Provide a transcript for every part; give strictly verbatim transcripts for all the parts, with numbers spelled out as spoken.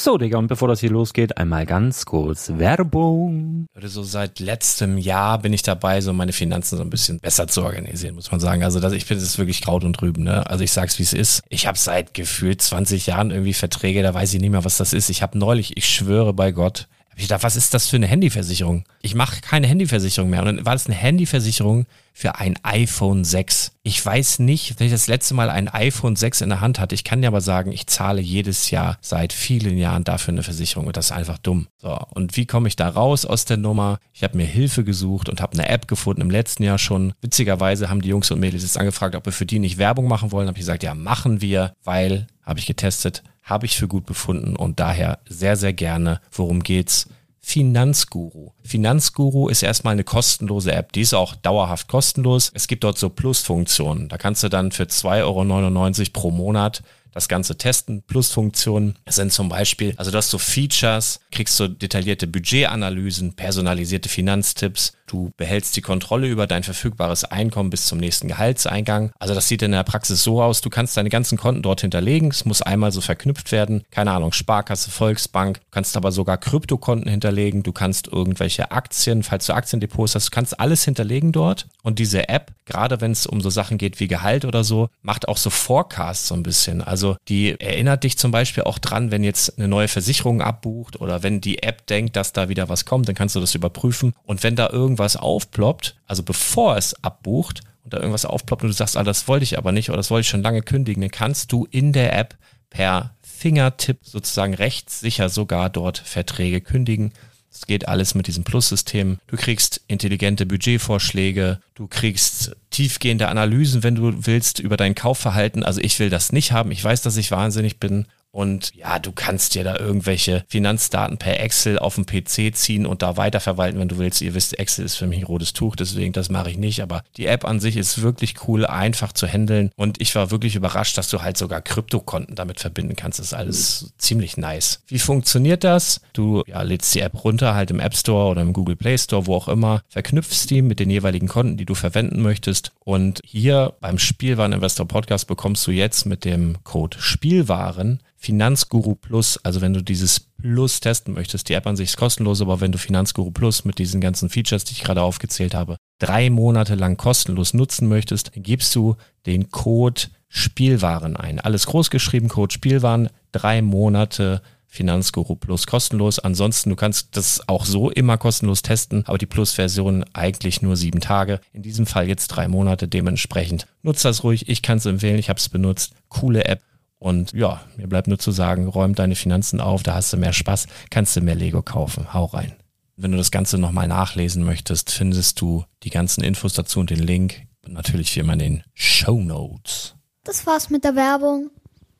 So, Digga, und bevor das hier losgeht, einmal ganz kurz Werbung. So seit letztem Jahr bin ich dabei, so meine Finanzen so ein bisschen besser zu organisieren, muss man sagen. Also das, ich finde, das ist wirklich Kraut und Rüben, ne? Also ich sag's, wie es ist. Ich habe seit gefühlt zwanzig Jahren irgendwie Verträge, da weiß ich nicht mehr, was das ist. Ich habe neulich, ich schwöre bei Gott, hab ich gedacht, was ist das für eine Handyversicherung? Ich mache keine Handyversicherung mehr. Und dann war das eine Handyversicherung für ein iPhone sechs. Ich weiß nicht, wenn ich das letzte Mal ein iPhone sechs in der Hand hatte. Ich kann dir aber sagen, ich zahle jedes Jahr seit vielen Jahren dafür eine Versicherung und das ist einfach dumm. So, und wie komme ich da raus aus der Nummer? Ich habe mir Hilfe gesucht und habe eine App gefunden im letzten Jahr schon. Witzigerweise haben die Jungs und Mädels jetzt angefragt, ob wir für die nicht Werbung machen wollen. Habe ich gesagt, ja, machen wir, weil, habe ich getestet, habe ich für gut befunden und daher sehr, sehr gerne. Worum geht's? Finanzguru. Finanzguru ist erstmal eine kostenlose App. Die ist auch dauerhaft kostenlos. Es gibt dort so Plusfunktionen. Da kannst du dann für zwei Euro neunundneunzig pro Monat das Ganze testen. Plusfunktionen sind zum Beispiel, also du hast so Features, kriegst so detaillierte Budgetanalysen, personalisierte Finanztipps. Du behältst die Kontrolle über dein verfügbares Einkommen bis zum nächsten Gehaltseingang. Also das sieht in der Praxis so aus, du kannst deine ganzen Konten dort hinterlegen. Es muss einmal so verknüpft werden. Keine Ahnung, Sparkasse, Volksbank. Du kannst aber sogar Kryptokonten hinterlegen. Du kannst irgendwelche Aktien, falls du Aktiendepots hast, du kannst alles hinterlegen dort. Und diese App, gerade wenn es um so Sachen geht wie Gehalt oder so, macht auch so Forecasts so ein bisschen. Also die erinnert dich zum Beispiel auch dran, wenn jetzt eine neue Versicherung abbucht oder wenn die App denkt, dass da wieder was kommt, dann kannst du das überprüfen. Und wenn da irgendwas was aufploppt, also bevor es abbucht und da irgendwas aufploppt und du sagst, ah, das wollte ich aber nicht oder das wollte ich schon lange kündigen, dann kannst du in der App per Fingertipp sozusagen rechtssicher sogar dort Verträge kündigen. Das geht alles mit diesem Plus-System. Du kriegst intelligente Budgetvorschläge, du kriegst tiefgehende Analysen, wenn du willst, über dein Kaufverhalten. Also ich will das nicht haben. Ich weiß, dass ich wahnsinnig bin. Und ja, du kannst dir da irgendwelche Finanzdaten per Excel auf dem P C ziehen und da weiterverwalten, wenn du willst. Ihr wisst, Excel ist für mich ein rotes Tuch, deswegen das mache ich nicht. Aber die App an sich ist wirklich cool, einfach zu handeln. Und ich war wirklich überrascht, dass du halt sogar Kryptokonten damit verbinden kannst. Das ist alles mhm. ziemlich nice. Wie funktioniert das? Du ja, lädst die App runter, halt im App Store oder im Google Play Store, wo auch immer. Verknüpfst die mit den jeweiligen Konten, die du verwenden möchtest. Und hier beim Spielwareninvestor Podcast bekommst du jetzt mit dem Code Spielwaren Finanzguru Plus, also wenn du dieses Plus testen möchtest, die App an sich ist kostenlos, aber wenn du Finanzguru Plus mit diesen ganzen Features, die ich gerade aufgezählt habe, drei Monate lang kostenlos nutzen möchtest, dann gibst du den Code Spielwaren ein. Alles groß geschrieben, Code Spielwaren, drei Monate Finanzguru Plus kostenlos. Ansonsten, du kannst das auch so immer kostenlos testen, aber die Plus-Version eigentlich nur sieben Tage. In diesem Fall jetzt drei Monate, dementsprechend nutzt das ruhig. Ich kann es empfehlen, ich habe es benutzt. Coole App. Und ja, mir bleibt nur zu sagen, räum deine Finanzen auf, da hast du mehr Spaß, kannst du mehr Lego kaufen. Hau rein. Wenn du das Ganze nochmal nachlesen möchtest, findest du die ganzen Infos dazu und den Link. Und natürlich wie immer in den Shownotes. Das war's mit der Werbung.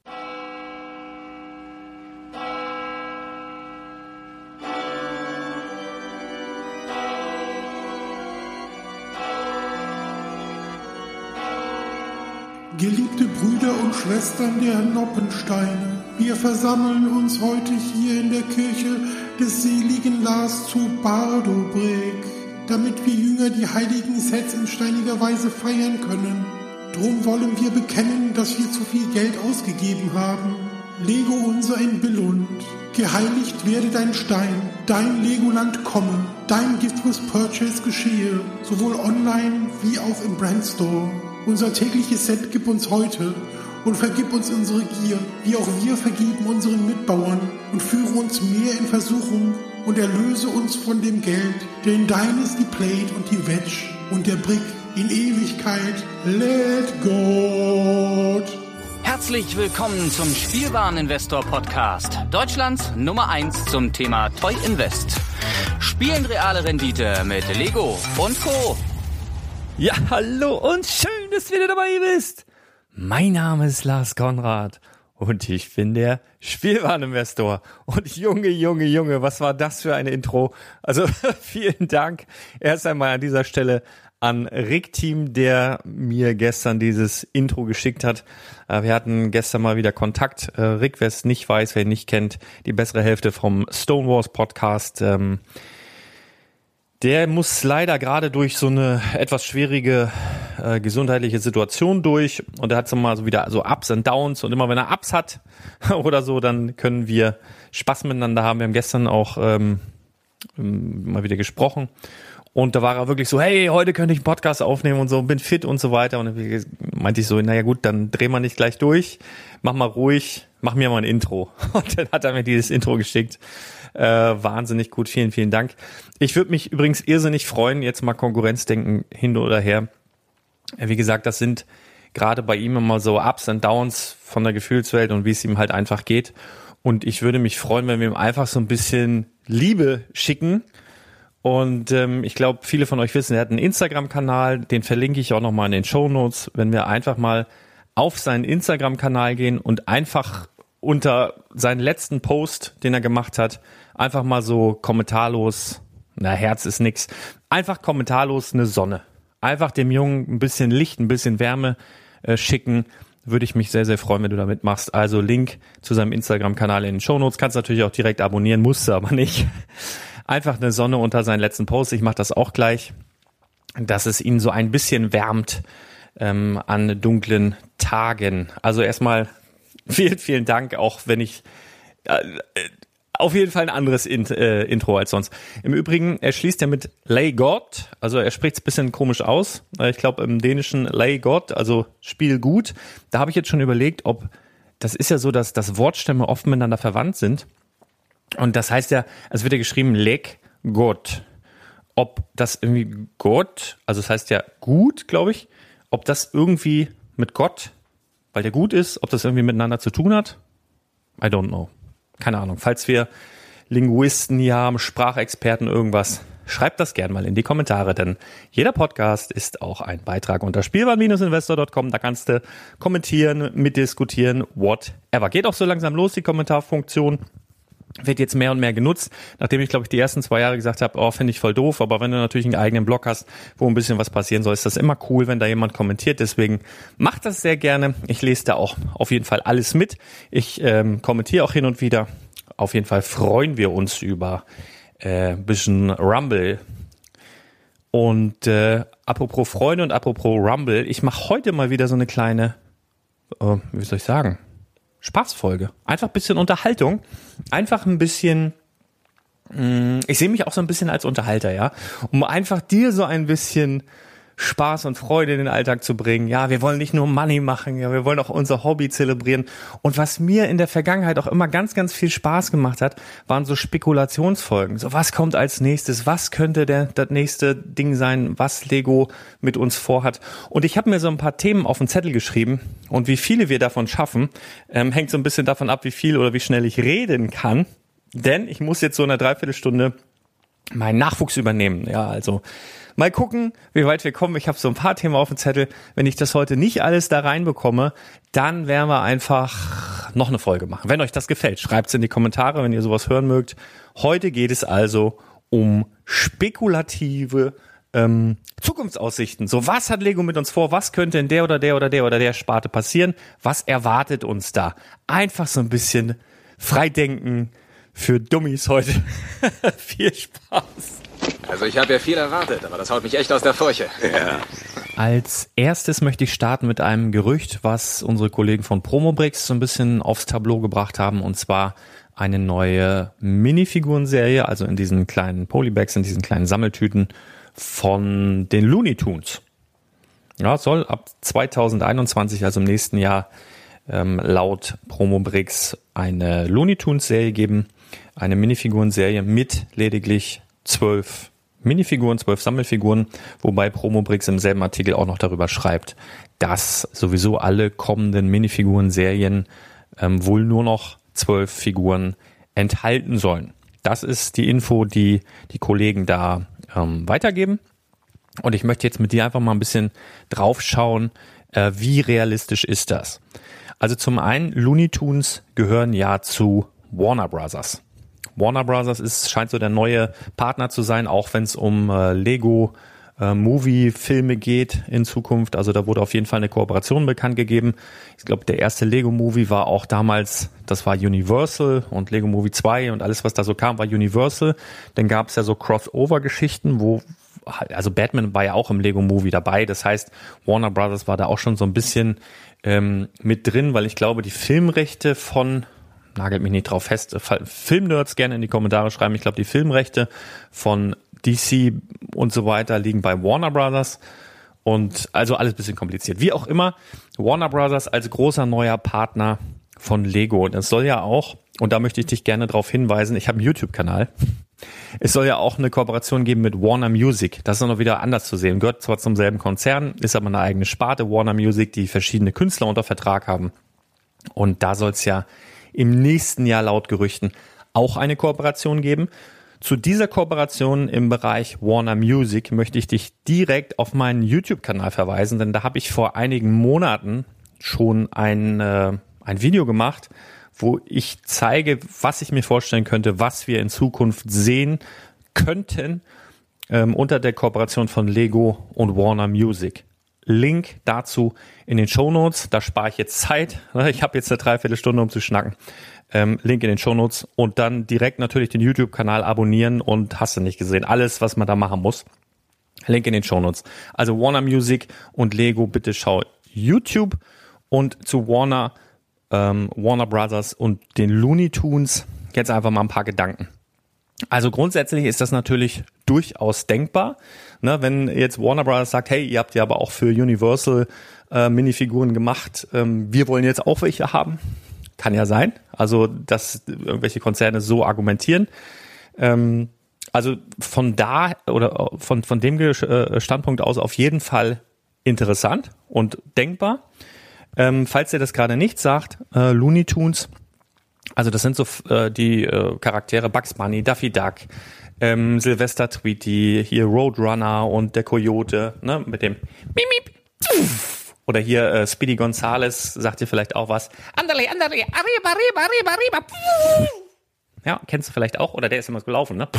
Geliebte Brüder und Schwestern der Noppensteine, wir versammeln uns heute hier in der Kirche des seligen Lars zu Bardobrek, damit wir Jünger die heiligen Sets in steiniger Weise feiern können. Drum wollen wir bekennen, dass wir zu viel Geld ausgegeben haben. Lego unser in Billund, geheiligt werde dein Stein, dein Legoland komme, dein Gift with Purchase geschehe, sowohl online wie auch im Brandstore. Unser tägliches Set gib uns heute und vergib uns unsere Gier, wie auch wir vergeben unseren Mitbauern und führe uns mehr in Versuchung und erlöse uns von dem Geld, denn dein ist die Plate und die Wedge und der Brick in Ewigkeit. Let God! Herzlich willkommen zum Spielwareninvestor Podcast, Deutschlands Nummer eins zum Thema Toy Invest. Spielen reale Rendite mit Lego und Co. Ja, hallo und schön, dass du wieder dabei bist. Mein Name ist Lars Konrad und ich bin der Spielwareninvestor. Und Junge, Junge, Junge, was war das für eine Intro? Also vielen Dank erst einmal an dieser Stelle an Rick Team, der mir gestern dieses Intro geschickt hat. Wir hatten gestern mal wieder Kontakt. Rick, wer es nicht weiß, wer ihn nicht kennt, die bessere Hälfte vom Stonewalls Podcast. Der muss leider gerade durch so eine etwas schwierige äh, gesundheitliche Situation durch und er hat so mal so wieder so Ups und Downs und immer wenn er Ups hat oder so, dann können wir Spaß miteinander haben. Wir haben gestern auch ähm, mal wieder gesprochen und da war er wirklich so, hey, heute könnte ich einen Podcast aufnehmen und so, bin fit und so weiter und dann meinte ich so, naja gut, dann dreh mal nicht gleich durch, mach mal ruhig, mach mir mal ein Intro und dann hat er mir dieses Intro geschickt. Äh, wahnsinnig gut, vielen, vielen Dank. Ich würde mich übrigens irrsinnig freuen, jetzt mal Konkurrenzdenken hin oder her. Wie gesagt, das sind gerade bei ihm immer so Ups und Downs von der Gefühlswelt und wie es ihm halt einfach geht. Und ich würde mich freuen, wenn wir ihm einfach so ein bisschen Liebe schicken. Und ähm, ich glaube, viele von euch wissen, er hat einen Instagram-Kanal, den verlinke ich auch nochmal in den Shownotes, wenn wir einfach mal auf seinen Instagram-Kanal gehen und einfach unter seinen letzten Post, den er gemacht hat, einfach mal so kommentarlos, na, Herz ist nix, einfach kommentarlos eine Sonne. Einfach dem Jungen ein bisschen Licht, ein bisschen Wärme äh, schicken. Würde ich mich sehr, sehr freuen, wenn du da mitmachst. Also Link zu seinem Instagram-Kanal in den Shownotes. Kannst natürlich auch direkt abonnieren, musst du aber nicht. Einfach eine Sonne unter seinen letzten Post. Ich mache das auch gleich, dass es ihn so ein bisschen wärmt ähm, an dunklen Tagen. Also erstmal vielen, vielen Dank, auch wenn ich äh, auf jeden Fall ein anderes Int, äh, Intro als sonst. Im Übrigen, er schließt ja mit Lay God, also er spricht es ein bisschen komisch aus. Ich glaube im Dänischen Lay God, also Spiel gut. Da habe ich jetzt schon überlegt, ob, das ist ja so, dass das Wortstämme oft miteinander verwandt sind. Und das heißt ja, es wird ja geschrieben Leg Gott. Ob das irgendwie Gott, also das heißt ja gut, glaube ich, ob das irgendwie mit Gott, weil der gut ist, ob das irgendwie miteinander zu tun hat? I don't know. Keine Ahnung. Falls wir Linguisten hier haben, Sprachexperten, irgendwas, schreibt das gerne mal in die Kommentare, denn jeder Podcast ist auch ein Beitrag unter spielwaren Investor Punkt com. Da kannst du kommentieren, mitdiskutieren, whatever. Geht auch so langsam los, die Kommentarfunktion. Wird jetzt mehr und mehr genutzt, nachdem ich, glaube ich, die ersten zwei Jahre gesagt habe, oh, finde ich voll doof, aber wenn du natürlich einen eigenen Blog hast, wo ein bisschen was passieren soll, ist das immer cool, wenn da jemand kommentiert, deswegen macht das sehr gerne. Ich lese da auch auf jeden Fall alles mit. Ich ähm, kommentiere auch hin und wieder. Auf jeden Fall freuen wir uns über äh, ein bisschen Rumble. Und äh, apropos Freunde und apropos Rumble, ich mache heute mal wieder so eine kleine, äh, wie soll ich sagen, Spaßfolge. Einfach ein bisschen Unterhaltung. Einfach ein bisschen, mh, ich sehe mich auch so ein bisschen als Unterhalter, ja. Um einfach dir so ein bisschen Spaß und Freude in den Alltag zu bringen. Ja, wir wollen nicht nur Money machen, ja, wir wollen auch unser Hobby zelebrieren. Und was mir in der Vergangenheit auch immer ganz, ganz viel Spaß gemacht hat, waren so Spekulationsfolgen. So, was kommt als nächstes? Was könnte der, das nächste Ding sein, was Lego mit uns vorhat? Und ich habe mir so ein paar Themen auf den Zettel geschrieben. Und wie viele wir davon schaffen, ähm, hängt so ein bisschen davon ab, wie viel oder wie schnell ich reden kann. Denn ich muss jetzt so in einer Dreiviertelstunde meinen Nachwuchs übernehmen. Ja, also mal gucken, wie weit wir kommen. Ich habe so ein paar Themen auf dem Zettel. Wenn ich das heute nicht alles da reinbekomme, dann werden wir einfach noch eine Folge machen. Wenn euch das gefällt, schreibt es in die Kommentare, wenn ihr sowas hören mögt. Heute geht es also um spekulative ähm, Zukunftsaussichten. So, was hat Lego mit uns vor? Was könnte in der oder der oder der oder der Sparte passieren? Was erwartet uns da? Einfach so ein bisschen Freidenken für Dummies heute. Viel Spaß. Also ich habe ja viel erwartet, aber das haut mich echt aus der Furche. Ja. Als erstes möchte ich starten mit einem Gerücht, was unsere Kollegen von Promobrix so ein bisschen aufs Tableau gebracht haben, und zwar eine neue Minifigurenserie, also in diesen kleinen Polybags, in diesen kleinen Sammeltüten von den Looney Tunes. Ja, soll ab zweitausendeinundzwanzig, also im nächsten Jahr, ähm, laut Promobrix eine Looney Tunes Serie geben, eine Minifigurenserie mit lediglich zwölf Minifiguren, zwölf Sammelfiguren, wobei Promobrix im selben Artikel auch noch darüber schreibt, dass sowieso alle kommenden Minifiguren-Serien ähm, wohl nur noch zwölf Figuren enthalten sollen. Das ist die Info, die die Kollegen da ähm, weitergeben. Und ich möchte jetzt mit dir einfach mal ein bisschen drauf schauen, äh, wie realistisch ist das? Also zum einen, Looney Tunes gehören ja zu Warner Brothers. Warner Brothers ist, scheint so der neue Partner zu sein, auch wenn es um äh, Lego äh, Movie-Filme geht in Zukunft. Also da wurde auf jeden Fall eine Kooperation bekannt gegeben. Ich glaube, der erste Lego Movie war auch damals, das war Universal, und Lego Movie zwei und alles, was da so kam, war Universal. Dann gab es ja so Crossover-Geschichten, wo also Batman war ja auch im Lego Movie dabei. Das heißt, Warner Brothers war da auch schon so ein bisschen ähm, mit drin, weil ich glaube, die Filmrechte von, nagelt mich nicht drauf fest, Filmnerds gerne in die Kommentare schreiben. Ich glaube, die Filmrechte von D C und so weiter liegen bei Warner Brothers. Und also alles ein bisschen kompliziert. Wie auch immer, Warner Brothers als großer neuer Partner von Lego. Und es soll ja auch, und da möchte ich dich gerne darauf hinweisen, ich habe einen YouTube-Kanal. Es soll ja auch eine Kooperation geben mit Warner Music. Das ist noch wieder anders zu sehen. Gehört zwar zum selben Konzern, ist aber eine eigene Sparte, Warner Music, die verschiedene Künstler unter Vertrag haben. Und da soll es ja im nächsten Jahr laut Gerüchten auch eine Kooperation geben. Zu dieser Kooperation im Bereich Warner Music möchte ich dich direkt auf meinen YouTube-Kanal verweisen, denn da habe ich vor einigen Monaten schon ein, äh, ein Video gemacht, wo ich zeige, was ich mir vorstellen könnte, was wir in Zukunft sehen könnten ähm, unter der Kooperation von Lego und Warner Music. Link dazu in den Shownotes, da spare ich jetzt Zeit. Ich habe jetzt eine Dreiviertelstunde, um zu schnacken. Ähm, Link in den Shownotes und dann direkt natürlich den YouTube-Kanal abonnieren und hast du nicht gesehen. Alles, was man da machen muss. Link in den Shownotes. Also Warner Music und Lego, bitte schau YouTube und zu Warner Ähm, Warner Brothers und den Looney Tunes jetzt einfach mal ein paar Gedanken. Also grundsätzlich ist das natürlich durchaus denkbar, ne, wenn jetzt Warner Brothers sagt, hey, ihr habt ja aber auch für Universal äh, Minifiguren gemacht, ähm, wir wollen jetzt auch welche haben. Kann ja sein, also dass irgendwelche Konzerne so argumentieren. Ähm, also von da oder von, von dem Standpunkt aus auf jeden Fall interessant und denkbar. Ähm, falls ihr das gerade nicht sagt, äh, Looney Tunes, also das sind so äh, die äh, Charaktere Bugs Bunny, Daffy Duck, ähm, Sylvester Tweety, hier Roadrunner und der Coyote, ne, mit dem Miep, Miep. Oder hier äh, Speedy Gonzales, sagt ihr vielleicht auch was. Andale, andale, arriba, arriba, arriba, arriba. Ja, kennst du vielleicht auch, oder der ist immer so gelaufen, ne?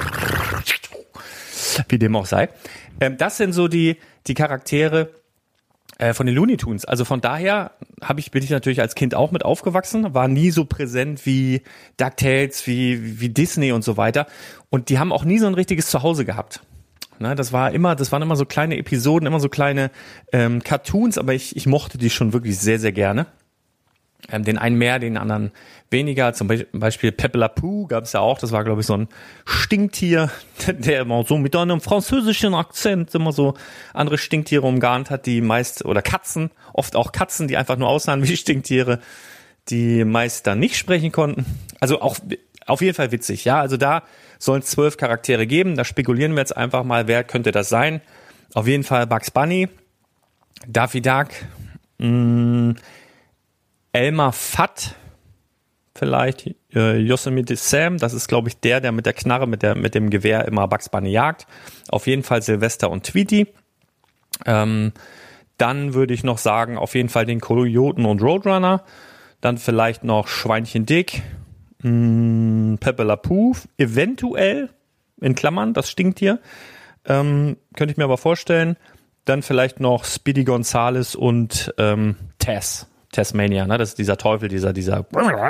Wie dem auch sei. Ähm, das sind so die die Charaktere von den Looney Tunes. Also von daher habe ich bin ich natürlich als Kind auch mit aufgewachsen, war nie so präsent wie DuckTales, wie wie Disney und so weiter. Und die haben auch nie so ein richtiges Zuhause gehabt. Ne, das war immer, das waren immer so kleine Episoden, immer so kleine ähm, Cartoons, aber ich ich mochte die schon wirklich sehr sehr gerne. Ähm, den einen mehr, den anderen weniger. Zum Beispiel Pepe Le Pew gab es ja auch. Das war, glaube ich, so ein Stinktier, der immer so mit einem französischen Akzent immer so andere Stinktiere umgarnt hat, die meist, oder Katzen, oft auch Katzen, die einfach nur aussahen wie Stinktiere, die meist dann nicht sprechen konnten. Also auch auf jeden Fall witzig. Ja, also da sollen es zwölf Charaktere geben. Da spekulieren wir jetzt einfach mal, wer könnte das sein. Auf jeden Fall Bugs Bunny, Daffy Duck, mh, Elmer Fudd, vielleicht, äh, Yosemite Sam, das ist, glaube ich, der, der mit der Knarre, mit der mit dem Gewehr immer Bugs Bunny jagt. Auf jeden Fall Sylvester und Tweety. Ähm, dann würde ich noch sagen, auf jeden Fall den Coyoten und Roadrunner. Dann vielleicht noch Schweinchen Dick, mh, Pepe Le Pew, eventuell, in Klammern, das Stinktier. Ähm, könnte ich mir aber vorstellen. Dann vielleicht noch Speedy Gonzales und ähm, Taz. Tasmania, ne? Das ist dieser Teufel, dieser, dieser,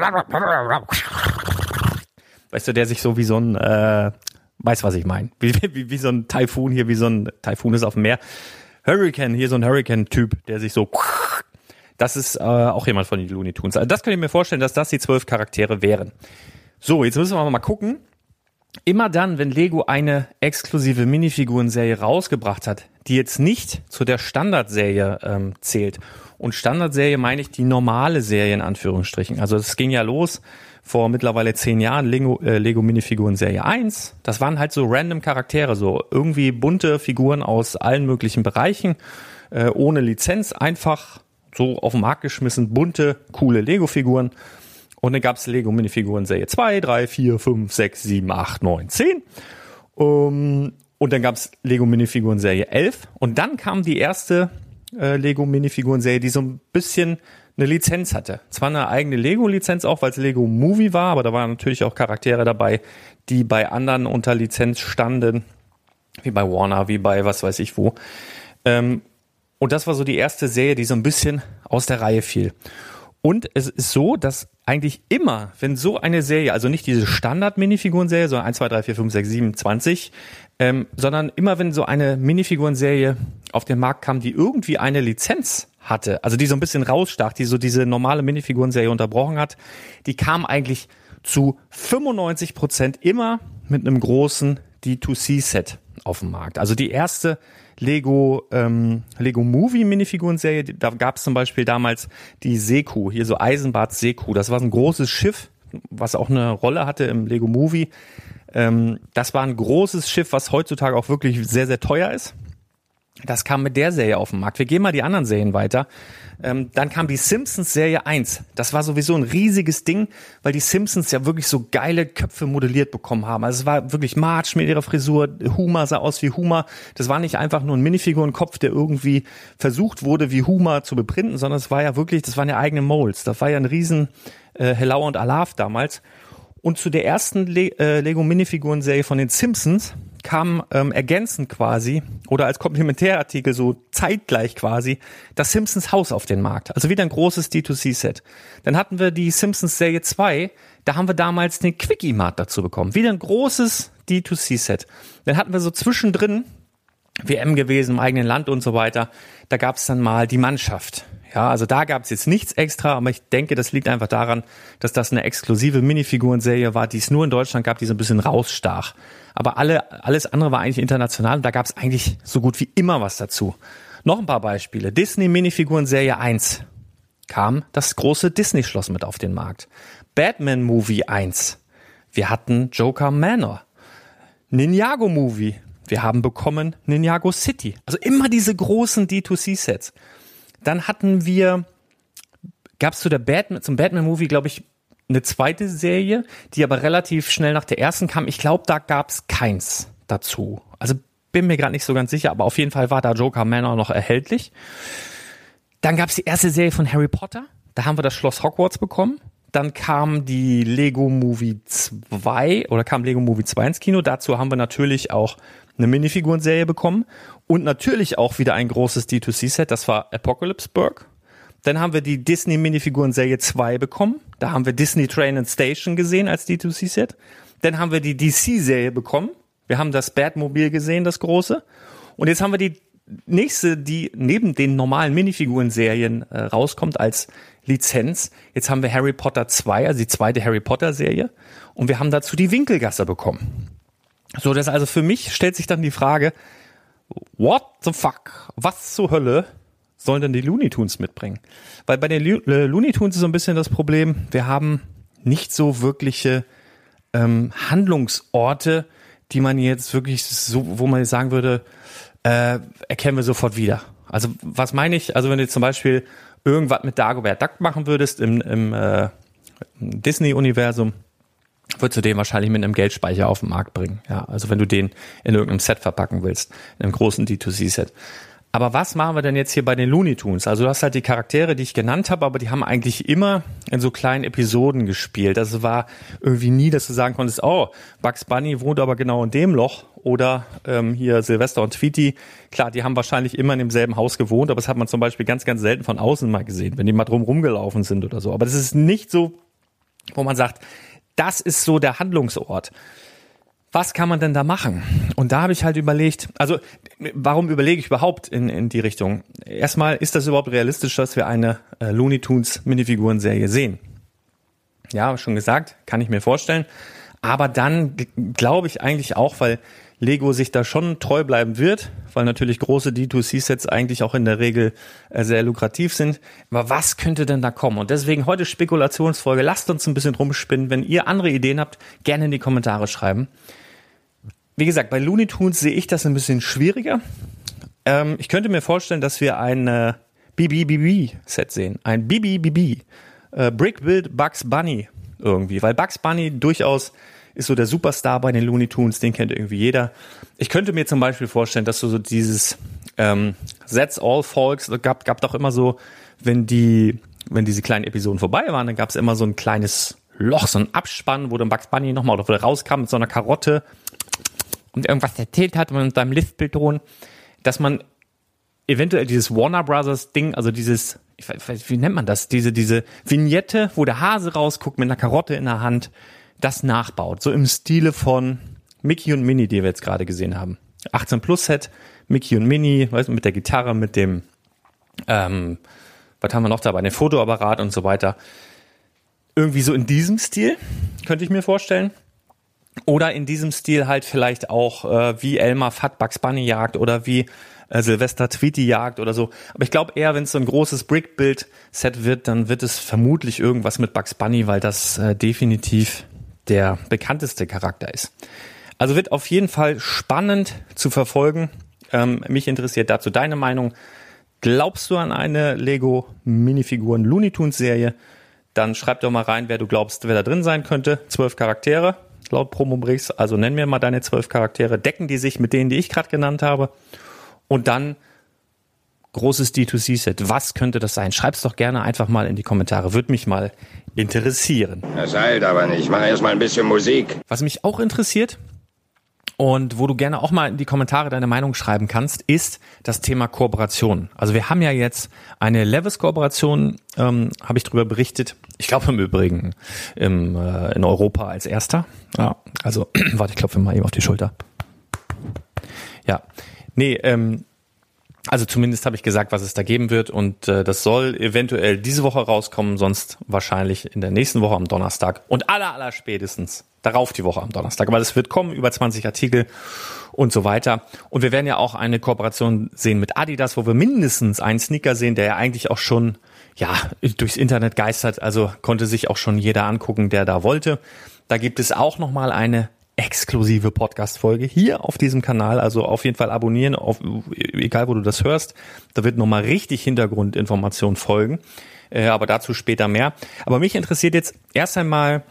weißt du, der sich so wie so ein, äh, weiß, was ich meine, wie, wie, wie so ein Taifun hier, wie so ein Taifun ist auf dem Meer. Hurricane, hier so ein Hurricane-Typ, der sich so, das ist äh, auch jemand von den Looney Tunes. Also das könnt ihr mir vorstellen, dass das die zwölf Charaktere wären. So, jetzt müssen wir mal gucken. Immer dann, wenn Lego eine exklusive Minifigurenserie rausgebracht hat, die jetzt nicht zu der Standardserie ähm, zählt. Und Standardserie meine ich die normale Serie in Anführungsstrichen. Also es ging ja los vor mittlerweile zehn Jahren, Lego, äh, Lego Minifiguren Serie eins. Das waren halt so random Charaktere, so irgendwie bunte Figuren aus allen möglichen Bereichen, äh, ohne Lizenz, einfach so auf den Markt geschmissen, bunte, coole Lego-Figuren. Und dann gab's Lego Minifiguren Serie zwei, drei, vier, fünf, sechs, sieben, acht, neun, zehn. Um, und dann gab's Lego Minifiguren Serie elf. Und dann kam die erste äh, Lego Minifiguren Serie, die so ein bisschen eine Lizenz hatte. Zwar eine eigene Lego-Lizenz auch, weil es Lego Movie war, aber da waren natürlich auch Charaktere dabei, die bei anderen unter Lizenz standen, wie bei Warner, wie bei was weiß ich wo. Ähm, und das war so die erste Serie, die so ein bisschen aus der Reihe fiel. Und es ist so, dass eigentlich immer, wenn so eine Serie, also nicht diese Standard-Minifiguren-Serie, sondern eins, zwei, drei, vier, fünf, sechs, sieben, zwanzig, ähm, sondern immer wenn so eine Minifiguren-Serie auf den Markt kam, die irgendwie eine Lizenz hatte, also die so ein bisschen rausstach, die so diese normale Minifiguren-Serie unterbrochen hat, die kam eigentlich zu fünfundneunzig Prozent immer mit einem großen D zwei C-Set auf den Markt. Also die erste Lego ähm, Lego Movie Minifiguren-Serie, da gab es zum Beispiel damals die Seekuh, hier so Eisenbart Seekuh. Das war ein großes Schiff, was auch eine Rolle hatte im Lego Movie. Ähm, das war ein großes Schiff, was heutzutage auch wirklich sehr, sehr teuer ist. Das kam mit der Serie auf den Markt. Wir gehen mal die anderen Serien weiter. Ähm, dann kam die Simpsons-Serie eins. Das war sowieso ein riesiges Ding, weil die Simpsons ja wirklich so geile Köpfe modelliert bekommen haben. Also es war wirklich Marge mit ihrer Frisur, Homer sah aus wie Homer. Das war nicht einfach nur ein Minifigurenkopf, der irgendwie versucht wurde, wie Homer zu beprinten, sondern es war ja wirklich, das waren ja eigene Molds. Das war ja ein riesen äh, Hello und Alaf damals. Und zu der ersten Le- äh, Lego-Minifiguren-Serie von den Simpsons kam ähm, ergänzend quasi oder als Komplementärartikel so zeitgleich quasi das Simpsons Haus auf den Markt. Also wieder ein großes D zwei C-Set. Dann hatten wir die Simpsons Serie zwei, da haben wir damals den Quickie-Mart dazu bekommen. Wieder ein großes D zwei C-Set. Dann hatten wir so zwischendrin W M gewesen im eigenen Land und so weiter. Da gab es dann mal die Mannschaft. Ja, also da gab es jetzt nichts extra, aber ich denke, das liegt einfach daran, dass das eine exklusive Minifigurenserie war, die es nur in Deutschland gab, die so ein bisschen rausstach. Aber alle, alles andere war eigentlich international und da gab es eigentlich so gut wie immer was dazu. Noch ein paar Beispiele. Disney Minifigurenserie eins kam das große Disney-Schloss mit auf den Markt. Batman Movie eins. Wir hatten Joker Manor. Ninjago Movie. Wir haben bekommen Ninjago City. Also immer diese großen D zwei C-Sets. Dann hatten wir, gab es zu der Batman, zum Batman-Movie, glaube ich, eine zweite Serie, die aber relativ schnell nach der ersten kam. Ich glaube, da gab es keins dazu. Also bin mir gerade nicht so ganz sicher, aber auf jeden Fall war da Joker Manor noch erhältlich. Dann gab es die erste Serie von Harry Potter. Da haben wir das Schloss Hogwarts bekommen. Dann kam die Lego Movie zwei oder kam Lego Movie zwei ins Kino. Dazu haben wir natürlich auch eine Minifigurenserie bekommen und natürlich auch wieder ein großes D zwei C-Set, das war Apocalypseburg. Dann haben wir die Disney Minifigurenserie zwei bekommen, da haben wir Disney Train and Station gesehen als D zwei C-Set. Dann haben wir die D C-Serie bekommen, wir haben das Batmobil gesehen, das große. Und jetzt haben wir die nächste, die neben den normalen Minifigurenserien äh, rauskommt als Lizenz. Jetzt haben wir Harry Potter zwei, also die zweite Harry Potter Serie. Und wir haben dazu die Winkelgasse bekommen. So, das also für mich stellt sich dann die Frage, what the fuck? Was zur Hölle sollen denn die Looney Tunes mitbringen? Weil bei den Lo- äh, Looney Tunes ist so ein bisschen das Problem, wir haben nicht so wirkliche ähm, Handlungsorte, die man jetzt wirklich so, wo man sagen würde, äh, erkennen wir sofort wieder. Also was meine ich? Also wenn du zum Beispiel irgendwas mit Dagobert Duck machen würdest im, im äh, Disney-Universum, würdest du den wahrscheinlich mit einem Geldspeicher auf den Markt bringen. Ja, also wenn du den in irgendeinem Set verpacken willst, in einem großen D zwei C-Set. Aber was machen wir denn jetzt hier bei den Looney Tunes? Also du hast halt die Charaktere, die ich genannt habe, aber die haben eigentlich immer in so kleinen Episoden gespielt. Also war irgendwie nie, dass du sagen konntest, oh, Bugs Bunny wohnt aber genau in dem Loch. Oder ähm, hier Sylvester und Tweety. Klar, die haben wahrscheinlich immer in demselben Haus gewohnt, aber das hat man zum Beispiel ganz, ganz selten von außen mal gesehen, wenn die mal drum rumgelaufen sind oder so. Aber das ist nicht so, wo man sagt, das ist so der Handlungsort. Was kann man denn da machen? Und da habe ich halt überlegt, also warum überlege ich überhaupt in, in die Richtung? Erstmal, ist das überhaupt realistisch, dass wir eine äh, Looney Tunes Minifiguren-Serie sehen? Ja, schon gesagt, kann ich mir vorstellen. Aber dann g- glaube ich eigentlich auch, weil Lego sich da schon treu bleiben wird, weil natürlich große D zwei C-Sets eigentlich auch in der Regel äh, sehr lukrativ sind. Aber was könnte denn da kommen? Und deswegen heute Spekulationsfolge. Lasst uns ein bisschen rumspinnen. Wenn ihr andere Ideen habt, gerne in die Kommentare schreiben. Wie gesagt, bei Looney Tunes sehe ich das ein bisschen schwieriger. Ähm, ich könnte mir vorstellen, dass wir ein äh, B B B B-Set sehen. Ein B B B B. Äh, Brick Build Bugs Bunny irgendwie. Weil Bugs Bunny durchaus ist so der Superstar bei den Looney Tunes, den kennt irgendwie jeder. Ich könnte mir zum Beispiel vorstellen, dass du so dieses ähm, That's All Folks, gab gab doch immer so, wenn die, wenn diese kleinen Episoden vorbei waren, dann gab es immer so ein kleines Loch, so ein Abspann, wo dann Bugs Bunny nochmal oder rauskam mit so einer Karotte und irgendwas erzählt hat mit seinem Lispelton, dass man eventuell dieses Warner Brothers Ding, also dieses, ich weiß, wie nennt man das, diese, diese Vignette, wo der Hase rausguckt mit einer Karotte in der Hand, das nachbaut. So im Stile von Mickey und Minnie, die wir jetzt gerade gesehen haben. achtzehn Plus Set, Mickey und Minnie, weißt du, mit der Gitarre, mit dem, ähm, was haben wir noch dabei, den Fotoapparat und so weiter. Irgendwie so in diesem Stil, könnte ich mir vorstellen. Oder in diesem Stil halt vielleicht auch äh, wie Elmer Fudd Bugs Bunny jagt oder wie äh, Sylvester Tweety jagt oder so. Aber ich glaube eher, wenn es so ein großes Brick-Build-Set wird, dann wird es vermutlich irgendwas mit Bugs Bunny, weil das äh, definitiv der bekannteste Charakter ist. Also wird auf jeden Fall spannend zu verfolgen. Ähm, mich interessiert dazu deine Meinung. Glaubst du an eine Lego Minifiguren Looney Tunes Serie? Dann schreib doch mal rein, wer du glaubst, wer da drin sein könnte. Zwölf Charaktere laut Promobrix. Also nenn mir mal deine zwölf Charaktere. Decken die sich mit denen, die ich gerade genannt habe? Und dann großes D zwei C Set. Was könnte das sein? Schreib's doch gerne einfach mal in die Kommentare. Würde mich mal interessieren. Das eilt aber nicht. Mach erst mal ein bisschen Musik. Was mich auch interessiert und wo du gerne auch mal in die Kommentare deine Meinung schreiben kannst, ist das Thema Kooperation. Also wir haben ja jetzt eine Levis-Kooperation, ähm, habe ich drüber berichtet. Ich glaube im Übrigen im, äh, in Europa als erster. Ja, also warte, ich klopfe mal eben auf die Schulter. Ja, nee, ähm, also zumindest habe ich gesagt, was es da geben wird und äh, das soll eventuell diese Woche rauskommen, sonst wahrscheinlich in der nächsten Woche am Donnerstag und aller, aller spätestens darauf die Woche am Donnerstag. Aber es wird kommen, über zwanzig Artikel und so weiter. Und wir werden ja auch eine Kooperation sehen mit Adidas, wo wir mindestens einen Sneaker sehen, der ja eigentlich auch schon ja durchs Internet geistert, also konnte sich auch schon jeder angucken, der da wollte. Da gibt es auch nochmal eine exklusive Podcast-Folge hier auf diesem Kanal, also auf jeden Fall abonnieren, auf, egal wo du das hörst. Da wird nochmal richtig Hintergrundinformation folgen, äh, aber dazu später mehr. Aber mich interessiert jetzt erst einmal,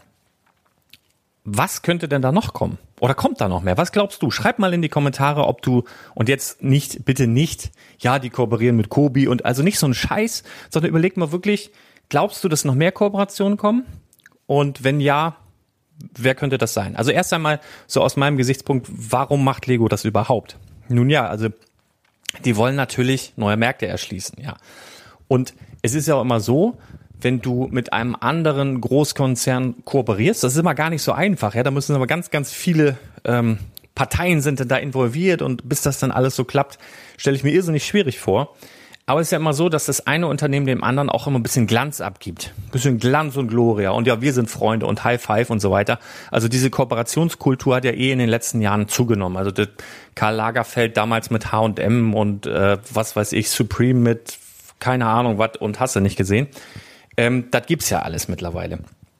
was könnte denn da noch kommen? Oder kommt da noch mehr? Was glaubst du? Schreib mal in die Kommentare, ob du, und jetzt nicht, bitte nicht, ja, die kooperieren mit Kobi und also nicht so ein Scheiß, sondern überleg mal wirklich, glaubst du, dass noch mehr Kooperationen kommen? Und wenn ja, wer könnte das sein? Also erst einmal so aus meinem Gesichtspunkt, warum macht Lego das überhaupt? Nun ja, also die wollen natürlich neue Märkte erschließen, ja. Und es ist ja auch immer so, wenn du mit einem anderen Großkonzern kooperierst, das ist immer gar nicht so einfach, ja. Da müssen aber ganz, ganz viele ähm, Parteien sind da involviert und bis das dann alles so klappt, stelle ich mir irrsinnig schwierig vor. Aber es ist ja immer so, dass das eine Unternehmen dem anderen auch immer ein bisschen Glanz abgibt. Ein bisschen Glanz und Gloria. Und ja, wir sind Freunde und High Five und so weiter. Also diese Kooperationskultur hat ja eh in den letzten Jahren zugenommen. Also das Karl Lagerfeld damals mit H und M und äh, was weiß ich, Supreme mit keine Ahnung was und hast du nicht gesehen. Ähm, das gibt's ja alles mittlerweile.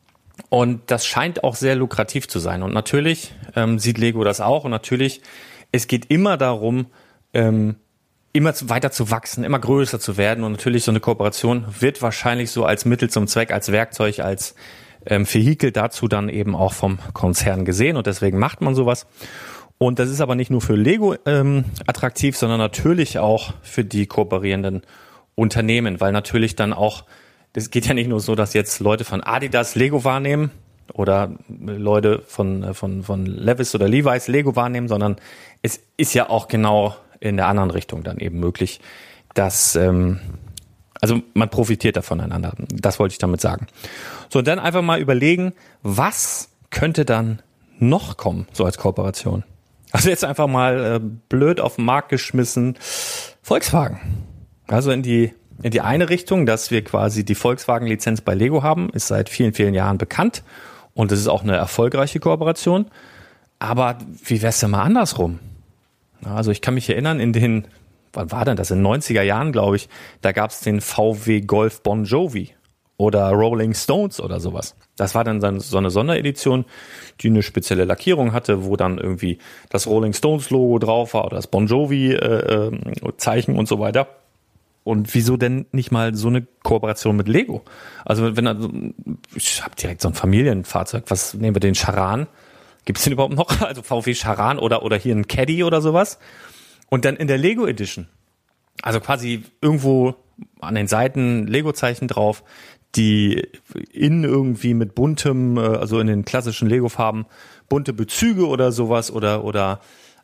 Und das scheint auch sehr lukrativ zu sein. Und natürlich ähm, sieht Lego das auch. Und natürlich, es geht immer darum, ähm, immer weiter zu wachsen, immer größer zu werden und natürlich so eine Kooperation wird wahrscheinlich so als Mittel zum Zweck, als Werkzeug, als ähm, Vehikel dazu dann eben auch vom Konzern gesehen und deswegen macht man sowas. Und das ist aber nicht nur für Lego ähm, attraktiv, sondern natürlich auch für die kooperierenden Unternehmen, weil natürlich dann auch, das geht ja nicht nur so, dass jetzt Leute von Adidas Lego wahrnehmen oder Leute von, von, von Levi's oder Levi's Lego wahrnehmen, sondern es ist ja auch genau in der anderen Richtung dann eben möglich, dass, ähm, also man profitiert da voneinander. Das wollte ich damit sagen. So, und dann einfach mal überlegen, was könnte dann noch kommen, so als Kooperation? Also jetzt einfach mal äh, blöd auf den Markt geschmissen, Volkswagen. Also in die, in die eine Richtung, dass wir quasi die Volkswagen-Lizenz bei Lego haben, ist seit vielen, vielen Jahren bekannt und es ist auch eine erfolgreiche Kooperation. Aber wie wär's denn mal andersrum? Also ich kann mich erinnern, in den, wann war denn das, in den neunziger Jahren, glaube ich, da gab es den V W Golf Bon Jovi oder Rolling Stones oder sowas. Das war dann so eine Sonderedition, die eine spezielle Lackierung hatte, wo dann irgendwie das Rolling Stones Logo drauf war oder das Bon Jovi äh, Zeichen und so weiter. Und wieso denn nicht mal so eine Kooperation mit Lego? Also wenn also, ich habe direkt so ein Familienfahrzeug, was nehmen wir, den Charan? Gibt es den überhaupt noch? Also V W Charan oder oder hier ein Caddy oder sowas. Und dann in der Lego Edition. Also quasi irgendwo an den Seiten Lego-Zeichen drauf, die innen irgendwie mit buntem, also in den klassischen Lego-Farben, bunte Bezüge oder sowas oder oder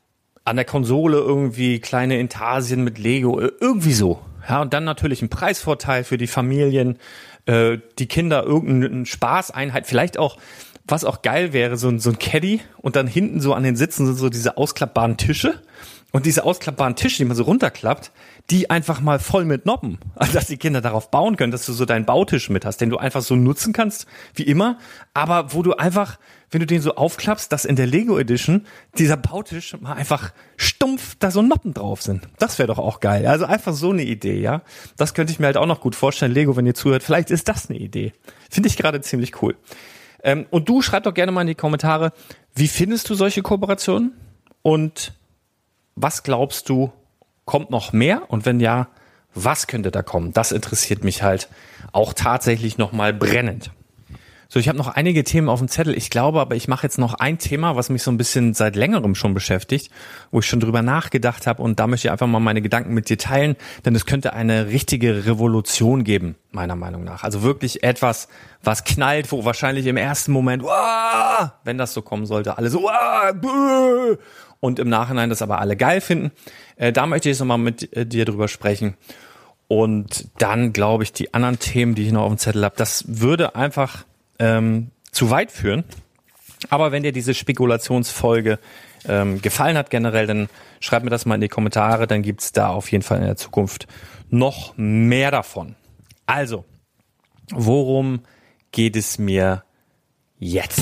an der Konsole irgendwie kleine Intarsien mit Lego, irgendwie so. Ja, und dann natürlich ein Preisvorteil für die Familien, äh, die Kinder irgendeine Spaßeinheit, vielleicht auch, was auch geil wäre, so ein, so ein Caddy und dann hinten so an den Sitzen sind so diese ausklappbaren Tische und diese ausklappbaren Tische, die man so runterklappt, die einfach mal voll mit Noppen, also dass die Kinder darauf bauen können, dass du so deinen Bautisch mit hast, den du einfach so nutzen kannst, wie immer, aber wo du einfach, wenn du den so aufklappst, dass in der Lego Edition dieser Bautisch mal einfach stumpf da so Noppen drauf sind. Das wäre doch auch geil. Also einfach so eine Idee, ja. Das könnte ich mir halt auch noch gut vorstellen. Lego, wenn ihr zuhört, vielleicht ist das eine Idee. Finde ich gerade ziemlich cool. Ähm, und du schreib doch gerne mal in die Kommentare, wie findest du solche Kooperationen? Und was glaubst du, kommt noch mehr? Und wenn ja, was könnte da kommen? Das interessiert mich halt auch tatsächlich nochmal brennend. So, ich habe noch einige Themen auf dem Zettel. Ich glaube aber, ich mache jetzt noch ein Thema, was mich so ein bisschen seit längerem schon beschäftigt, wo ich schon drüber nachgedacht habe und da möchte ich einfach mal meine Gedanken mit dir teilen, denn es könnte eine richtige Revolution geben, meiner Meinung nach. Also wirklich etwas, was knallt, wo wahrscheinlich im ersten Moment, uah, wenn das so kommen sollte, alle so, uah, bäh, und im Nachhinein das aber alle geil finden. Äh, da möchte ich jetzt nochmal mit äh, dir drüber sprechen. Und dann glaube ich, die anderen Themen, die ich noch auf dem Zettel habe, das würde einfach ähm, zu weit führen. Aber wenn dir diese Spekulationsfolge ähm, gefallen hat generell, dann schreib mir das mal in die Kommentare. Dann gibt's da auf jeden Fall in der Zukunft noch mehr davon. Also, worum geht es mir jetzt?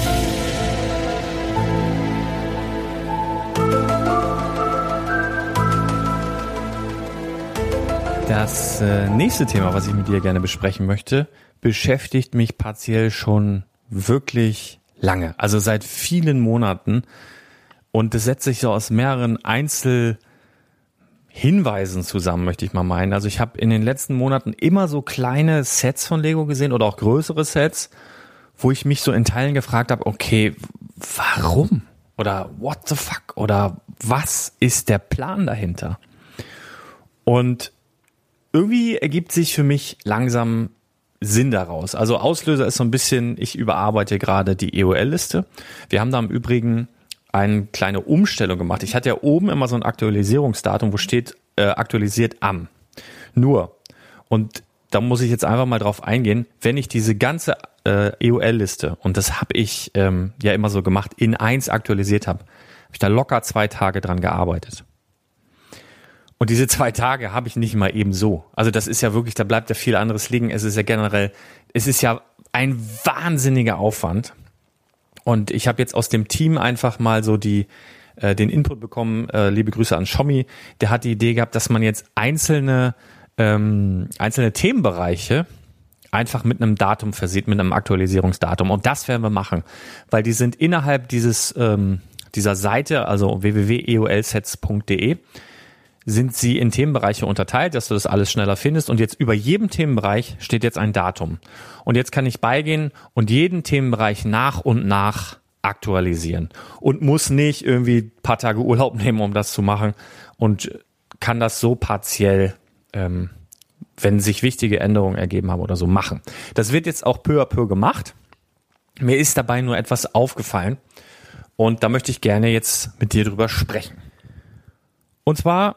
Das äh, nächste Thema, was ich mit dir gerne besprechen möchte, beschäftigt mich partiell schon wirklich lange. Also seit vielen Monaten. Und das setzt sich so aus mehreren Einzelhinweisen zusammen, möchte ich mal meinen. Also ich habe in den letzten Monaten immer so kleine Sets von Lego gesehen oder auch größere Sets, wo ich mich so in Teilen gefragt habe, okay, warum? Oder what the fuck? Oder was ist der Plan dahinter? Und irgendwie ergibt sich für mich langsam Sinn daraus. Also Auslöser ist so ein bisschen, ich überarbeite gerade die E O L-Liste. Wir haben da im Übrigen eine kleine Umstellung gemacht. Ich hatte ja oben immer so ein Aktualisierungsdatum, wo steht äh, aktualisiert am. Nur, und da muss ich jetzt einfach mal drauf eingehen, wenn ich diese ganze äh, E O L-Liste, und das habe ich ähm, ja immer so gemacht, in eins aktualisiert habe, habe ich da locker zwei Tage dran gearbeitet. Und diese zwei Tage habe ich nicht mal eben so. Also das ist ja wirklich, da bleibt ja viel anderes liegen. Es ist ja generell, es ist ja ein wahnsinniger Aufwand. Und ich habe jetzt aus dem Team einfach mal so die äh, den Input bekommen, äh, liebe Grüße an Schommi, der hat die Idee gehabt, dass man jetzt einzelne ähm, einzelne Themenbereiche einfach mit einem Datum versieht, mit einem Aktualisierungsdatum. Und das werden wir machen, weil die sind innerhalb dieses ähm, dieser Seite, also w w w punkt e o l sets punkt d e, sind sie in Themenbereiche unterteilt, dass du das alles schneller findest. Und jetzt über jedem Themenbereich steht jetzt ein Datum. Und jetzt kann ich beigehen und jeden Themenbereich nach und nach aktualisieren. Und muss nicht irgendwie ein paar Tage Urlaub nehmen, um das zu machen. Und kann das so partiell, ähm, wenn sich wichtige Änderungen ergeben haben oder so, machen. Das wird jetzt auch peu à peu gemacht. Mir ist dabei nur etwas aufgefallen. Und da möchte ich gerne jetzt mit dir drüber sprechen. Und zwar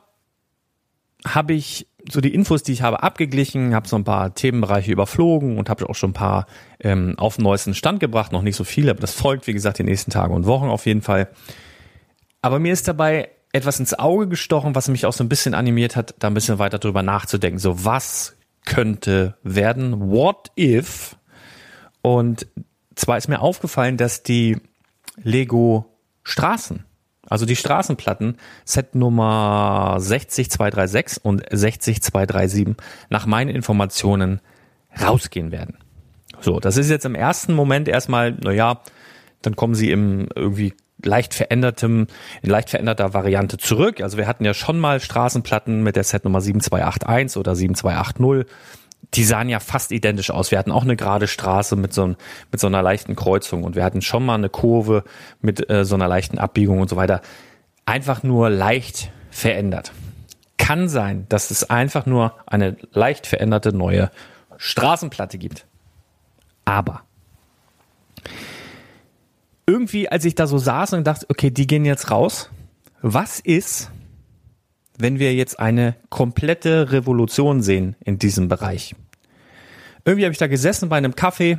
habe ich so die Infos, die ich habe, abgeglichen, habe so ein paar Themenbereiche überflogen und habe auch schon ein paar ähm, auf den neuesten Stand gebracht. Noch nicht so viele, aber das folgt, wie gesagt, die nächsten Tage und Wochen auf jeden Fall. Aber mir ist dabei etwas ins Auge gestochen, was mich auch so ein bisschen animiert hat, da ein bisschen weiter drüber nachzudenken. So, was könnte werden? What if? Und zwar ist mir aufgefallen, dass die Lego Straßen, also die Straßenplatten, Set Nummer sechzig zwei drei sechs und sechzig zwei drei sieben, nach meinen Informationen rausgehen werden. So, das ist jetzt im ersten Moment erstmal, naja, dann kommen sie im irgendwie leicht verändertem, in leicht veränderter Variante zurück. Also wir hatten ja schon mal Straßenplatten mit der Set Nummer sieben zwei acht eins oder sieben zwei acht null. Die sahen ja fast identisch aus. Wir hatten auch eine gerade Straße mit so, ein, mit so einer leichten Kreuzung und wir hatten schon mal eine Kurve mit äh, so einer leichten Abbiegung und so weiter. Einfach nur leicht verändert. Kann sein, dass es einfach nur eine leicht veränderte neue Straßenplatte gibt. Aber irgendwie, als ich da so saß und dachte, okay, die gehen jetzt raus, Was ist, wenn wir jetzt eine komplette Revolution sehen in diesem Bereich? Irgendwie habe ich da gesessen bei einem Kaffee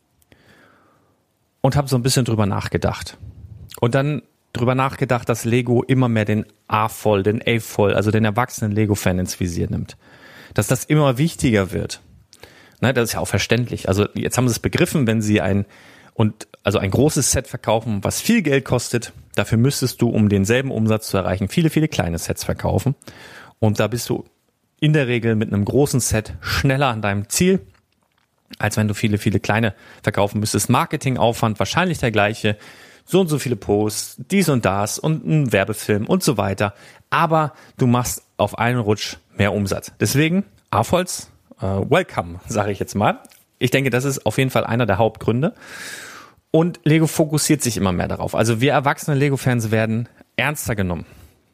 und habe so ein bisschen drüber nachgedacht. Und dann drüber nachgedacht, dass Lego immer mehr den A-Voll, den A-Voll, also den erwachsenen Lego-Fan ins Visier nimmt. Dass das immer wichtiger wird. Na, das ist ja auch verständlich. Also jetzt haben sie es begriffen, wenn sie ein und also ein großes Set verkaufen, was viel Geld kostet, dafür müsstest du, um denselben Umsatz zu erreichen, viele, viele kleine Sets verkaufen. Und da bist du in der Regel mit einem großen Set schneller an deinem Ziel, als wenn du viele, viele kleine verkaufen müsstest. Marketingaufwand wahrscheinlich der gleiche, so und so viele Posts, dies und das und ein Werbefilm und so weiter. Aber du machst auf einen Rutsch mehr Umsatz. Deswegen, A-Volls, äh, welcome, sage ich jetzt mal. Ich denke, das ist auf jeden Fall einer der Hauptgründe. Und Lego fokussiert sich immer mehr darauf. Also wir erwachsene Lego-Fans werden ernster genommen.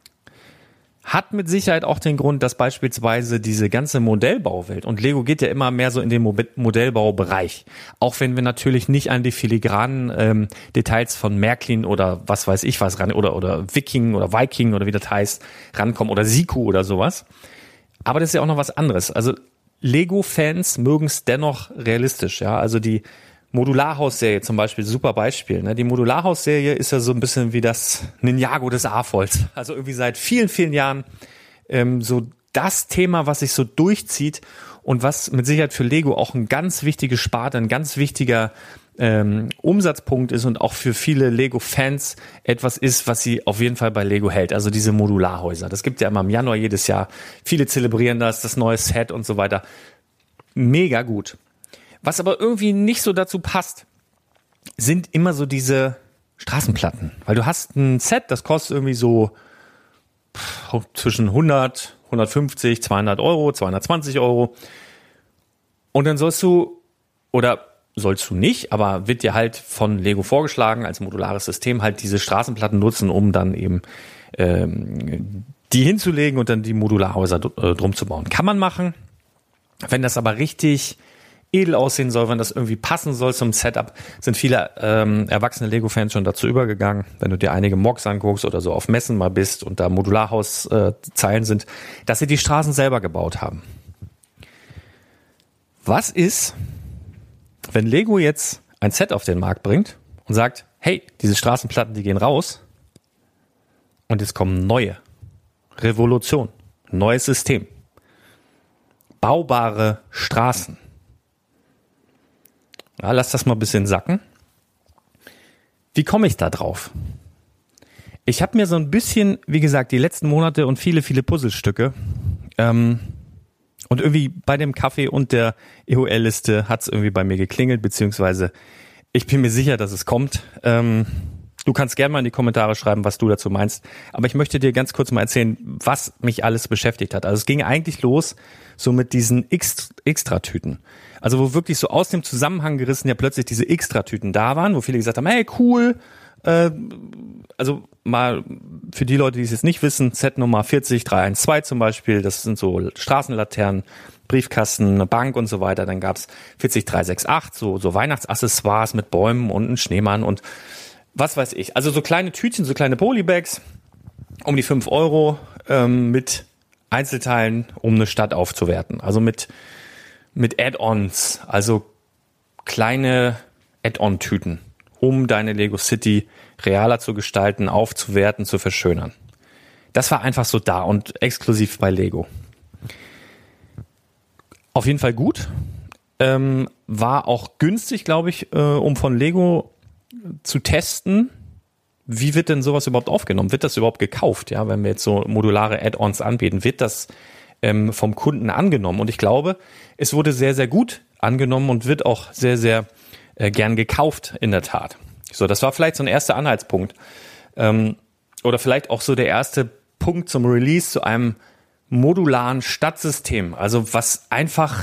Hat mit Sicherheit auch den Grund, dass beispielsweise diese ganze Modellbauwelt, und Lego geht ja immer mehr so in den Mo- Modellbaubereich, auch wenn wir natürlich nicht an die filigranen ähm, Details von Märklin oder was weiß ich was ran, oder oder Viking oder Viking oder wie das heißt, rankommen, oder Siku oder sowas. Aber das ist ja auch noch was anderes. Also Lego-Fans mögen es dennoch realistisch, ja. Also die Modularhaus-Serie zum Beispiel, super Beispiel. Ne? Die Modularhaus-Serie ist ja so ein bisschen wie das Ninjago des A-Volls. Also irgendwie seit vielen, vielen Jahren ähm, so das Thema, was sich so durchzieht und was mit Sicherheit für Lego auch ein ganz wichtiges Sparte, ein ganz wichtiger ähm, Umsatzpunkt ist und auch für viele Lego-Fans etwas ist, was sie auf jeden Fall bei Lego hält. Also diese Modularhäuser. Das gibt ja immer im Januar jedes Jahr. Viele zelebrieren das, das neue Set und so weiter. Mega gut. Was aber irgendwie nicht so dazu passt, sind immer so diese Straßenplatten. Weil du hast ein Set, das kostet irgendwie so pff, zwischen hundert, hundertfünfzig, zweihundert Euro, zweihundertzwanzig Euro. Und dann sollst du, oder sollst du nicht, aber wird dir halt von Lego vorgeschlagen, als modulares System halt diese Straßenplatten nutzen, um dann eben ähm, die hinzulegen und dann die Modularhäuser äh, drum zu bauen. Kann man machen. Wenn das aber richtig edel aussehen soll, wenn das irgendwie passen soll zum Setup, sind viele ähm, erwachsene Lego-Fans schon dazu übergegangen, wenn du dir einige Mocks anguckst oder so auf Messen mal bist und da Modularhaus-Zeilen äh, sind, dass sie die Straßen selber gebaut haben. Was ist, wenn Lego jetzt ein Set auf den Markt bringt und sagt, hey, diese Straßenplatten, die gehen raus und jetzt kommen neue. Revolution, neues System. Baubare Straßen. Ja, lass das mal ein bisschen sacken. Wie komme ich da drauf? Ich habe mir so ein bisschen, wie gesagt, die letzten Monate und viele, viele Puzzlestücke ähm, und irgendwie bei dem Kaffee und der E O L-Liste hat es irgendwie bei mir geklingelt, beziehungsweise ich bin mir sicher, dass es kommt. Ähm, du kannst gerne mal in die Kommentare schreiben, was du dazu meinst, aber ich möchte dir ganz kurz mal erzählen, was mich alles beschäftigt hat. Also es ging eigentlich los so mit diesen Extratüten. Also wo wirklich so aus dem Zusammenhang gerissen ja plötzlich diese Extratüten da waren, wo viele gesagt haben, hey, cool. Äh, also mal für die Leute, die es jetzt nicht wissen, Set Nummer vierzig drei eins zwei zum Beispiel, das sind so Straßenlaternen, Briefkasten, eine Bank und so weiter. Dann gab's vierzig drei sechs acht, so, so Weihnachtsaccessoires mit Bäumen und einem Schneemann und was weiß ich. Also so kleine Tütchen, so kleine Polybags, um die fünf Euro ähm, mit Einzelteilen, um eine Stadt aufzuwerten. Also mit mit Add-ons, also kleine Add-on-Tüten, um deine Lego City realer zu gestalten, aufzuwerten, zu verschönern. Das war einfach so da und exklusiv bei Lego. Auf jeden Fall gut. Ähm, war auch günstig, glaube ich, äh, um von Lego zu testen. Wie wird denn sowas überhaupt aufgenommen? Wird das überhaupt gekauft? Ja, wenn wir jetzt so modulare Add-ons anbieten, wird das ähm, vom Kunden angenommen? Und ich glaube, es wurde sehr, sehr gut angenommen und wird auch sehr, sehr äh, gern gekauft, in der Tat. So, das war vielleicht so ein erster Anhaltspunkt. Ähm, oder vielleicht auch so der erste Punkt zum Release zu einem modularen Stadtsystem. Also was einfach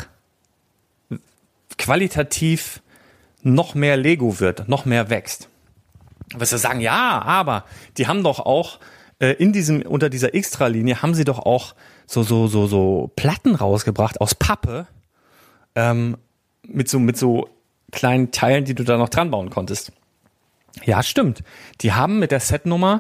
qualitativ noch mehr Lego wird, noch mehr wächst. Was wir sagen, ja, aber die haben doch auch äh, in diesem, unter dieser Extra-Linie haben sie doch auch so, so, so, so Platten rausgebracht aus Pappe, ähm, mit so, mit so kleinen Teilen, die du da noch dran bauen konntest. Ja, stimmt. Die haben mit der Setnummer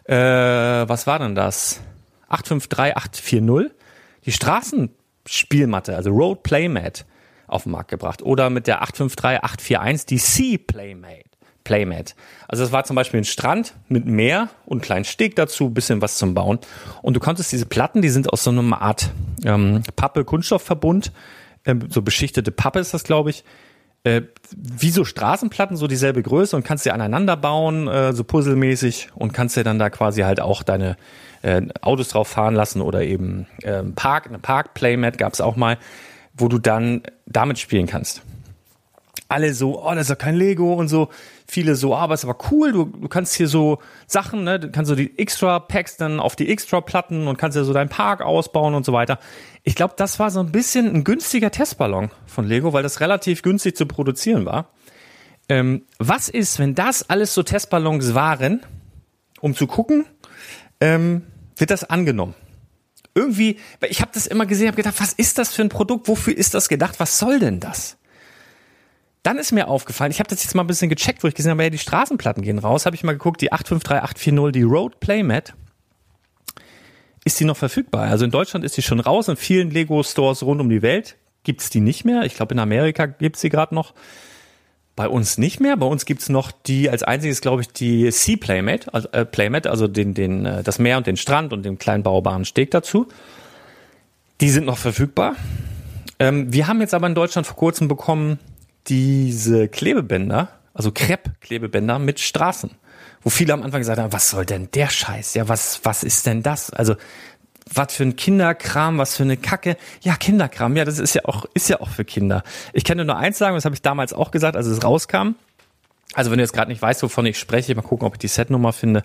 äh, was war denn das? acht fünf drei acht vier null, die Straßenspielmatte, also Road Playmat, auf den Markt gebracht. Oder mit der acht fünf drei acht vier eins die Sea Playmat. Playmat. Also das war zum Beispiel ein Strand mit Meer und einen kleinen Steg dazu, bisschen was zum Bauen. Und du konntest diese Platten, die sind aus so einer Art ähm, Pappe-Kunststoffverbund, ähm, so beschichtete Pappe ist das, glaube ich, äh, wie so Straßenplatten, so dieselbe Größe und kannst sie aneinander bauen, äh, so puzzelmäßig und kannst dir dann da quasi halt auch deine äh, Autos drauf fahren lassen oder eben äh, Park, eine Park-Playmat gab es auch mal, wo du dann damit spielen kannst. Alle so, oh, das ist ja kein Lego und so. Viele so, ah, aber ist aber cool, du, du kannst hier so Sachen, ne, du kannst so die Extra-Packs dann auf die Extra-Platten und kannst ja so deinen Park ausbauen und so weiter. Ich glaube, das war so ein bisschen ein günstiger Testballon von Lego, weil das relativ günstig zu produzieren war. Ähm, was ist, wenn das alles so Testballons waren, um zu gucken, ähm, wird das angenommen? Irgendwie, weil ich habe das immer gesehen, habe gedacht, was ist das für ein Produkt, wofür ist das gedacht, was soll denn das? Dann ist mir aufgefallen, ich habe das jetzt mal ein bisschen gecheckt, wo ich gesehen habe, ja, die Straßenplatten gehen raus, habe ich mal geguckt, die acht fünf drei acht vier null, die Road Playmat, ist die noch verfügbar? Also in Deutschland ist die schon raus, in vielen Lego-Stores rund um die Welt gibt's die nicht mehr. Ich glaube, in Amerika gibt's die gerade noch. Bei uns nicht mehr. Bei uns gibt's noch die, als einziges, glaube ich, die Sea Playmat, also, äh, Playmat, also den, den, äh, das Meer und den Strand und den kleinen baubaren Steg dazu. Die sind noch verfügbar. Ähm, wir haben jetzt aber in Deutschland vor kurzem bekommen, diese Klebebänder, also Crepe-Klebebänder mit Straßen, wo viele am Anfang gesagt haben, was soll denn der Scheiß? Ja, was, was ist denn das? Also, was für ein Kinderkram, was für eine Kacke. Ja, Kinderkram, ja, das ist ja auch, ist ja auch für Kinder. Ich kann dir nur eins sagen, das habe ich damals auch gesagt, als es rauskam. Also, wenn du jetzt gerade nicht weißt, wovon ich spreche, mal gucken, ob ich die Setnummer finde.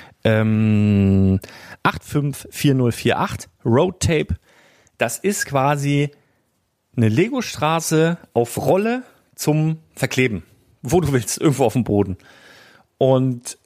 Ähm, acht fünf vier null vier acht, Road Tape. Das ist quasi eine Lego-Straße auf Rolle zum Verkleben, wo du willst, irgendwo auf dem Boden. Und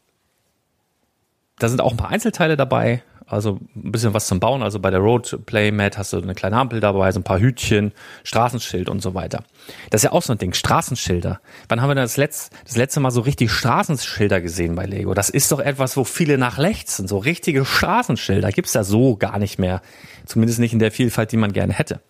da sind auch ein paar Einzelteile dabei, also ein bisschen was zum Bauen. Also bei der Road Playmat hast du eine kleine Ampel dabei, so ein paar Hütchen, Straßenschild und so weiter. Das ist ja auch so ein Ding, Straßenschilder. Wann haben wir denn das letzte, das letzte Mal so richtig Straßenschilder gesehen bei Lego? Das ist doch etwas, wo viele nachlechzen, so richtige Straßenschilder. Gibt's da so gar nicht mehr, zumindest nicht in der Vielfalt, die man gerne hätte.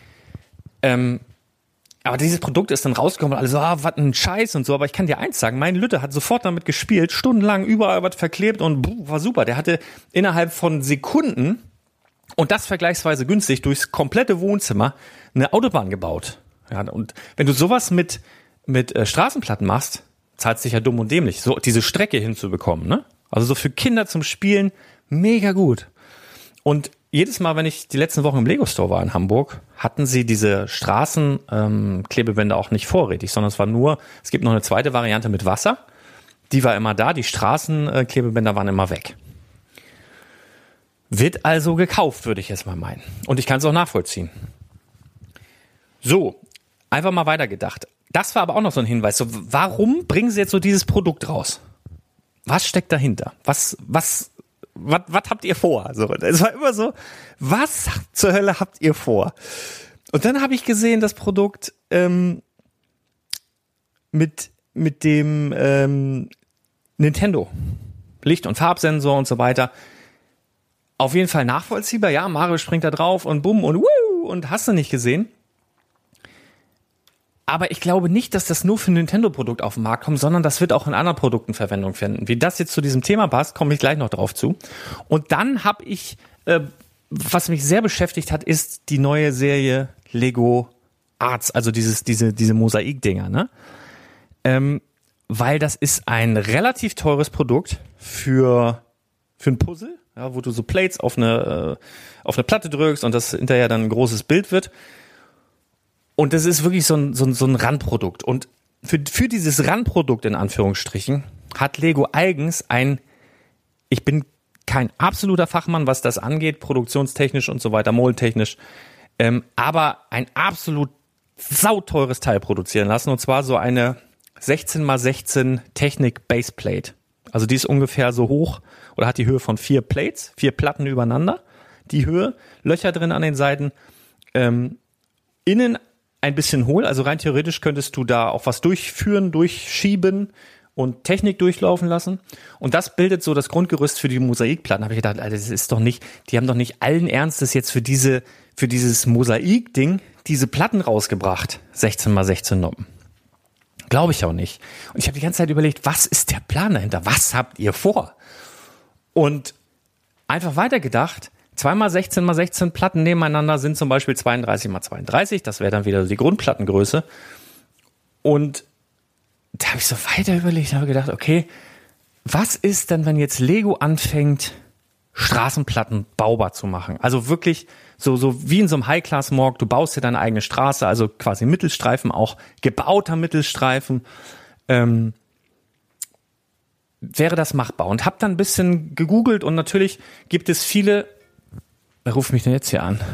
Ähm, aber dieses Produkt ist dann rausgekommen und alle so, ah, was ein Scheiß und so. Aber ich kann dir eins sagen, mein Lütte hat sofort damit gespielt, stundenlang überall was verklebt und buh, war super. Der hatte innerhalb von Sekunden und das vergleichsweise günstig durchs komplette Wohnzimmer eine Autobahn gebaut. Ja, und wenn du sowas mit, mit äh, Straßenplatten machst, zahlst dich ja dumm und dämlich, so diese Strecke hinzubekommen, ne? Also so für Kinder zum Spielen mega gut. Und jedes Mal, wenn ich die letzten Wochen im Lego-Store war in Hamburg, hatten sie diese Straßenklebebänder ähm, auch nicht vorrätig, sondern es war nur, es gibt noch eine zweite Variante mit Wasser, die war immer da, die Straßenklebebänder waren immer weg. Wird also gekauft, würde ich jetzt mal meinen. Und ich kann es auch nachvollziehen. So, einfach mal weitergedacht. Das war aber auch noch so ein Hinweis. So, warum bringen sie jetzt so dieses Produkt raus? Was steckt dahinter? Was, was... Was, was habt ihr vor? So, es war immer so, was zur Hölle habt ihr vor? Und dann habe ich gesehen, das Produkt ähm, mit mit dem ähm, Nintendo Licht- und Farbsensor und so weiter. Auf jeden Fall nachvollziehbar. Ja, Mario springt da drauf und bumm und wuh und hast du nicht gesehen. Aber ich glaube nicht, dass das nur für ein Nintendo-Produkt auf den Markt kommt, sondern das wird auch in anderen Produkten Verwendung finden. Wie das jetzt zu diesem Thema passt, komme ich gleich noch drauf zu. Und dann habe ich, äh, was mich sehr beschäftigt hat, ist die neue Serie Lego Arts, also dieses, diese, diese Mosaik-Dinger, ne? Ähm, weil das ist ein relativ teures Produkt für, für ein Puzzle, ja, wo du so Plates auf eine, äh, auf eine Platte drückst und das hinterher dann ein großes Bild wird. Und das ist wirklich so ein, so ein, so ein Randprodukt. Und für, für dieses Randprodukt in Anführungsstrichen hat Lego eigens ein, ich bin kein absoluter Fachmann, was das angeht, produktionstechnisch und so weiter, moldtechnisch, ähm, aber ein absolut sauteures Teil produzieren lassen. Und zwar so eine sechzehn mal sechzehn Technik Baseplate. Also die ist ungefähr so hoch oder hat die Höhe von vier Plates, vier Platten übereinander. Die Höhe, Löcher drin an den Seiten, ähm, innen ein bisschen hohl, also rein theoretisch könntest du da auch was durchführen, durchschieben und Technik durchlaufen lassen. Und das bildet so das Grundgerüst für die Mosaikplatten. Da habe ich gedacht, Alter, das ist doch nicht, die haben doch nicht allen Ernstes jetzt für diese, für dieses Mosaik-Ding diese Platten rausgebracht. sechzehn mal sechzehn Noppen. Glaube ich auch nicht. Und ich habe die ganze Zeit überlegt, was ist der Plan dahinter? Was habt ihr vor? Und einfach weitergedacht, zwei mal sechzehn mal sechzehn Platten nebeneinander sind zum Beispiel zweiunddreißig mal zweiunddreißig. Das wäre dann wieder die Grundplattengröße. Und da habe ich so weiter überlegt, habe gedacht, okay, was ist denn, wenn jetzt Lego anfängt, Straßenplatten baubar zu machen? Also wirklich so, so wie in so einem High-Class-Morg, du baust dir deine eigene Straße, also quasi Mittelstreifen, auch gebauter Mittelstreifen. Ähm, wäre das machbar? Und habe dann ein bisschen gegoogelt und natürlich gibt es viele. Wer ruft mich denn jetzt hier an?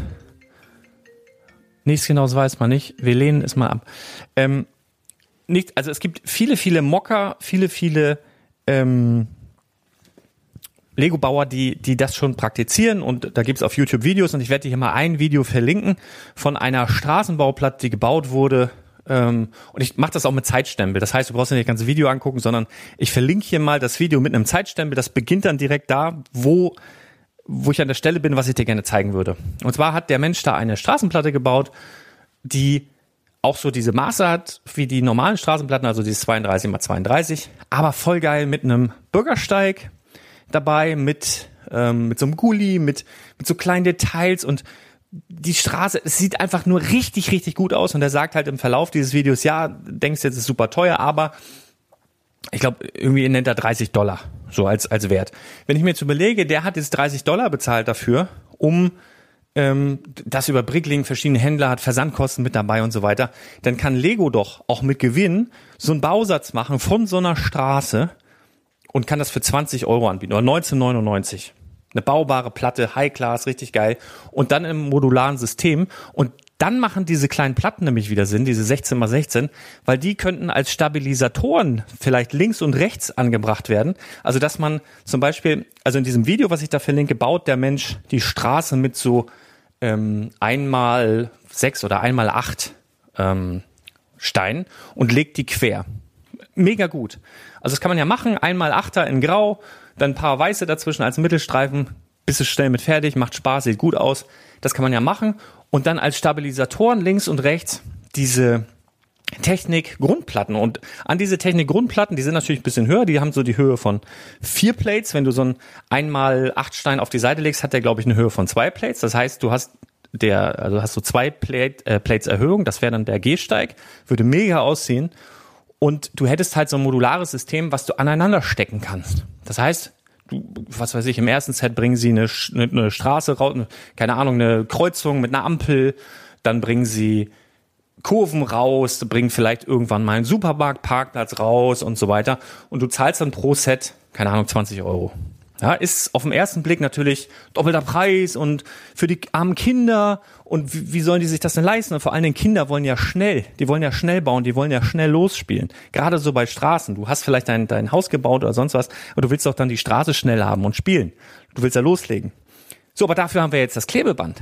Nichts Genaues weiß man nicht. Wir lehnen es mal ab. Ähm, nicht, also es gibt viele, viele Mocker, viele, viele ähm, Lego-Bauer, die, die das schon praktizieren, und da gibt's auf YouTube Videos, und ich werde dir hier mal ein Video verlinken von einer Straßenbauplatte, die gebaut wurde, ähm, und ich mache das auch mit Zeitstempel. Das heißt, du brauchst dir nicht das ganze Video angucken, sondern ich verlinke hier mal das Video mit einem Zeitstempel. Das beginnt dann direkt da, wo wo ich an der Stelle bin, was ich dir gerne zeigen würde. Und zwar hat der Mensch da eine Straßenplatte gebaut, die auch so diese Maße hat wie die normalen Straßenplatten, also dieses zweiunddreißig mal zweiunddreißig, aber voll geil mit einem Bürgersteig dabei, mit ähm, mit so einem Gully, mit mit so kleinen Details, und die Straße, es sieht einfach nur richtig, richtig gut aus, und er sagt halt im Verlauf dieses Videos, ja, denkst jetzt, ist super teuer, aber ich glaube, irgendwie nennt er dreißig Dollar, so als als Wert. Wenn ich mir jetzt überlege, der hat jetzt dreißig Dollar bezahlt dafür, um ähm, das über Bricklink, verschiedene Händler, hat Versandkosten mit dabei und so weiter, dann kann Lego doch auch mit Gewinn so einen Bausatz machen von so einer Straße und kann das für zwanzig Euro anbieten oder neunzehn neunundneunzig. Eine baubare Platte, High Class, richtig geil, und dann im modularen System. Und dann machen diese kleinen Platten nämlich wieder Sinn, diese sechzehn mal sechzehn, weil die könnten als Stabilisatoren vielleicht links und rechts angebracht werden. Also dass man zum Beispiel, also in diesem Video, was ich da verlinke, baut der Mensch die Straße mit so ähm, einmal sechs oder einmal acht ähm, Steinen und legt die quer. Mega gut. Also das kann man ja machen, einmal Achter in Grau, dann ein paar Weiße dazwischen als Mittelstreifen, bist du schnell mit fertig, macht Spaß, sieht gut aus. Das kann man ja machen. Und dann als Stabilisatoren links und rechts diese Technik-Grundplatten. Und an diese Technik-Grundplatten, die sind natürlich ein bisschen höher, die haben so die Höhe von vier Plates. Wenn du so ein einmal acht Stein auf die Seite legst, hat der, glaube ich, eine Höhe von zwei Plates. Das heißt, du hast der, also hast du zwei Plate, äh, Plates Erhöhung, das wäre dann der Gehsteig, würde mega aussehen. Und du hättest halt so ein modulares System, was du aneinander stecken kannst. Das heißt, du, was weiß ich, im ersten Set bringen sie eine, eine, eine Straße raus, keine Ahnung, eine Kreuzung mit einer Ampel, dann bringen sie Kurven raus, bringen vielleicht irgendwann mal einen Supermarktparkplatz raus und so weiter. Und du zahlst dann pro Set, keine Ahnung, zwanzig Euro. Ja, ist auf den ersten Blick natürlich doppelter Preis und für die armen Kinder, und wie, wie sollen die sich das denn leisten? Und vor allen Dingen Kinder wollen ja schnell, die wollen ja schnell bauen, die wollen ja schnell losspielen. Gerade so bei Straßen. Du hast vielleicht dein, dein Haus gebaut oder sonst was, aber du willst doch dann die Straße schnell haben und spielen. Du willst ja loslegen. So, aber dafür haben wir jetzt das Klebeband.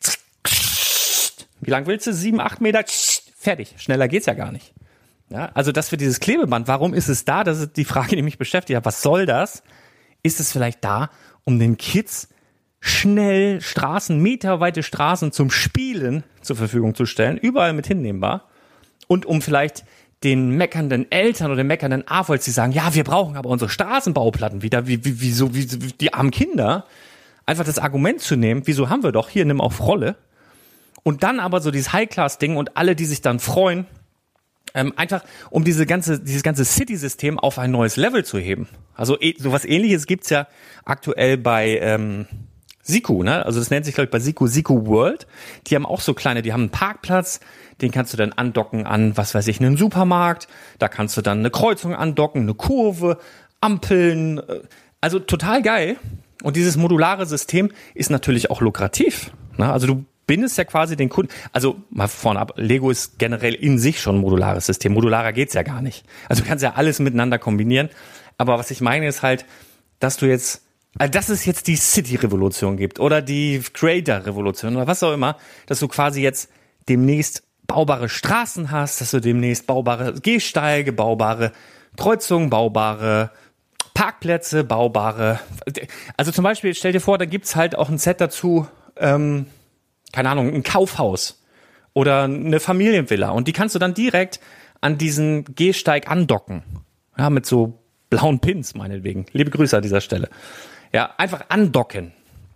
Wie lang willst du? Sieben, acht Meter? Fertig. Schneller geht's ja gar nicht. Ja, also das für dieses Klebeband, warum ist es da? Das ist die Frage, die mich beschäftigt hat. Was soll das? Ist es vielleicht da, um den Kids schnell Straßen, meterweite Straßen zum Spielen zur Verfügung zu stellen, überall mit hinnehmbar, und um vielleicht den meckernden Eltern oder den meckernden A V Ls, die sagen, ja, wir brauchen aber unsere Straßenbauplatten wieder, wie, wie, wie, so, wie, wie die armen Kinder, einfach das Argument zu nehmen, wieso haben wir doch, hier, nimm auf Rolle, und dann aber so dieses High-Class-Ding und alle, die sich dann freuen, Ähm, einfach um diese ganze, dieses ganze City-System auf ein neues Level zu heben. Also eh, sowas Ähnliches gibt's ja aktuell bei ähm, Siku, ne? Also das nennt sich, glaube ich, bei Siku Siku World. Die haben auch so kleine, die haben einen Parkplatz, den kannst du dann andocken an, was weiß ich, einen Supermarkt. Da kannst du dann eine Kreuzung andocken, eine Kurve, Ampeln. Also total geil. Und dieses modulare System ist natürlich auch lukrativ, ne? Also du bindest ja quasi den Kunden, also mal vorne ab, Lego ist generell in sich schon ein modulares System. Modularer geht's ja gar nicht. Also du kannst ja alles miteinander kombinieren. Aber was ich meine ist halt, dass du jetzt, also dass es jetzt die City-Revolution gibt oder die Creator-Revolution oder was auch immer, dass du quasi jetzt demnächst baubare Straßen hast, dass du demnächst baubare Gehsteige, baubare Kreuzungen baubare, Parkplätze baubare. Also zum Beispiel, stell dir vor, da gibt's halt auch ein Set dazu, ähm, keine Ahnung, ein Kaufhaus oder eine Familienvilla. Und die kannst du dann direkt an diesen Gehsteig andocken. Ja, mit so blauen Pins meinetwegen. Liebe Grüße an dieser Stelle. Ja, einfach andocken.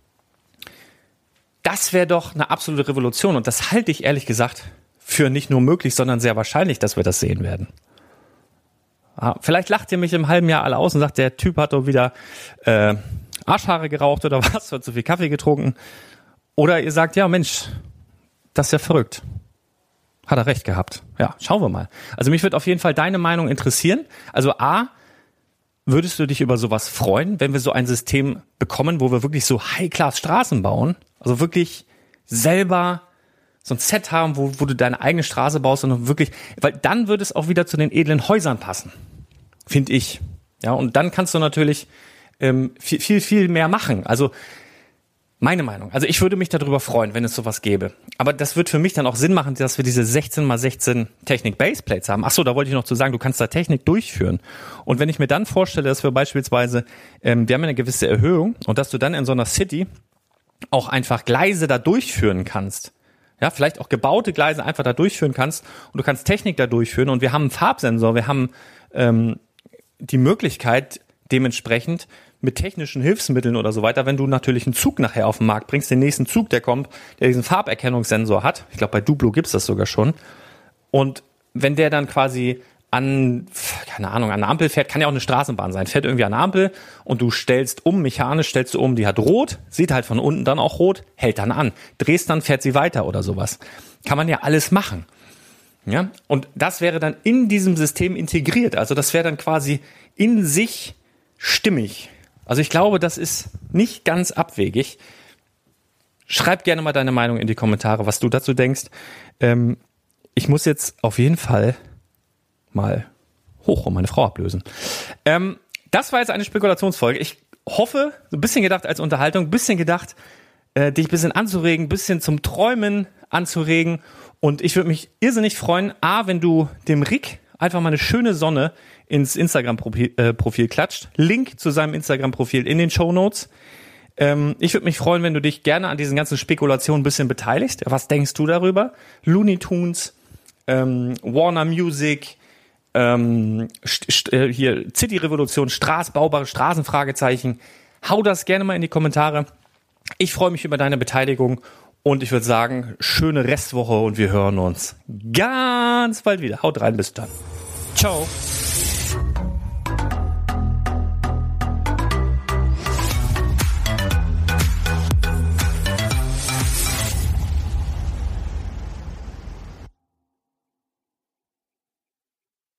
Das wäre doch eine absolute Revolution. Und das halte ich ehrlich gesagt für nicht nur möglich, sondern sehr wahrscheinlich, dass wir das sehen werden. Ja, vielleicht lacht ihr mich im halben Jahr alle aus und sagt, der Typ hat doch wieder äh, Arschhaare geraucht oder was, hat zu viel Kaffee getrunken. Oder ihr sagt, ja Mensch, das ist ja verrückt. Hat er recht gehabt. Ja, schauen wir mal. Also mich würde auf jeden Fall deine Meinung interessieren. Also A, würdest du dich über sowas freuen, wenn wir so ein System bekommen, wo wir wirklich so High-Class-Straßen bauen? Also wirklich selber so ein Set haben, wo, wo du deine eigene Straße baust und wirklich, weil dann würde es auch wieder zu den edlen Häusern passen, finde ich. Ja, und dann kannst du natürlich ähm, viel, viel, viel mehr machen. Also meine Meinung. Also ich würde mich darüber freuen, wenn es sowas gäbe. Aber das wird für mich dann auch Sinn machen, dass wir diese sechzehn mal sechzehn Technik-Baseplates haben. Ach so, da wollte ich noch zu sagen, du kannst da Technik durchführen. Und wenn ich mir dann vorstelle, dass wir beispielsweise, ähm, wir haben eine gewisse Erhöhung und dass du dann in so einer City auch einfach Gleise da durchführen kannst. Ja, vielleicht auch gebaute Gleise einfach da durchführen kannst und du kannst Technik da durchführen und wir haben einen Farbsensor, wir haben ähm, die Möglichkeit dementsprechend mit technischen Hilfsmitteln oder so weiter, wenn du natürlich einen Zug nachher auf den Markt bringst, den nächsten Zug, der kommt, der diesen Farberkennungssensor hat, ich glaube bei Duplo gibt's das sogar schon, und wenn der dann quasi an, keine Ahnung, an der Ampel fährt, kann ja auch eine Straßenbahn sein, fährt irgendwie an der Ampel und du stellst um, mechanisch stellst du um, die hat rot, sieht halt von unten dann auch rot, hält dann an, drehst dann, fährt sie weiter oder sowas. Kann man ja alles machen. Ja, und das wäre dann in diesem System integriert, also das wäre dann quasi in sich stimmig. Also ich glaube, das ist nicht ganz abwegig. Schreib gerne mal deine Meinung in die Kommentare, was du dazu denkst. Ähm, ich muss jetzt auf jeden Fall mal hoch und meine Frau ablösen. Ähm, das war jetzt eine Spekulationsfolge. Ich hoffe, so ein bisschen gedacht als Unterhaltung, ein bisschen gedacht, äh, dich ein bisschen anzuregen, ein bisschen zum Träumen anzuregen. Und ich würde mich irrsinnig freuen, A, wenn du dem Rick einfach mal eine schöne Sonne ins Instagram-Profil äh, Profil klatscht. Link zu seinem Instagram-Profil in den Shownotes. Ähm, ich würde mich freuen, wenn du dich gerne an diesen ganzen Spekulationen ein bisschen beteiligst. Was denkst du darüber? Looney Tunes, ähm, Warner Music, ähm, st- st- hier City-Revolution, Straß, baubare Straßen, Fragezeichen. Hau das gerne mal in die Kommentare. Ich freue mich über deine Beteiligung und ich würde sagen, schöne Restwoche und wir hören uns ganz bald wieder. Haut rein, bis dann. Ciao.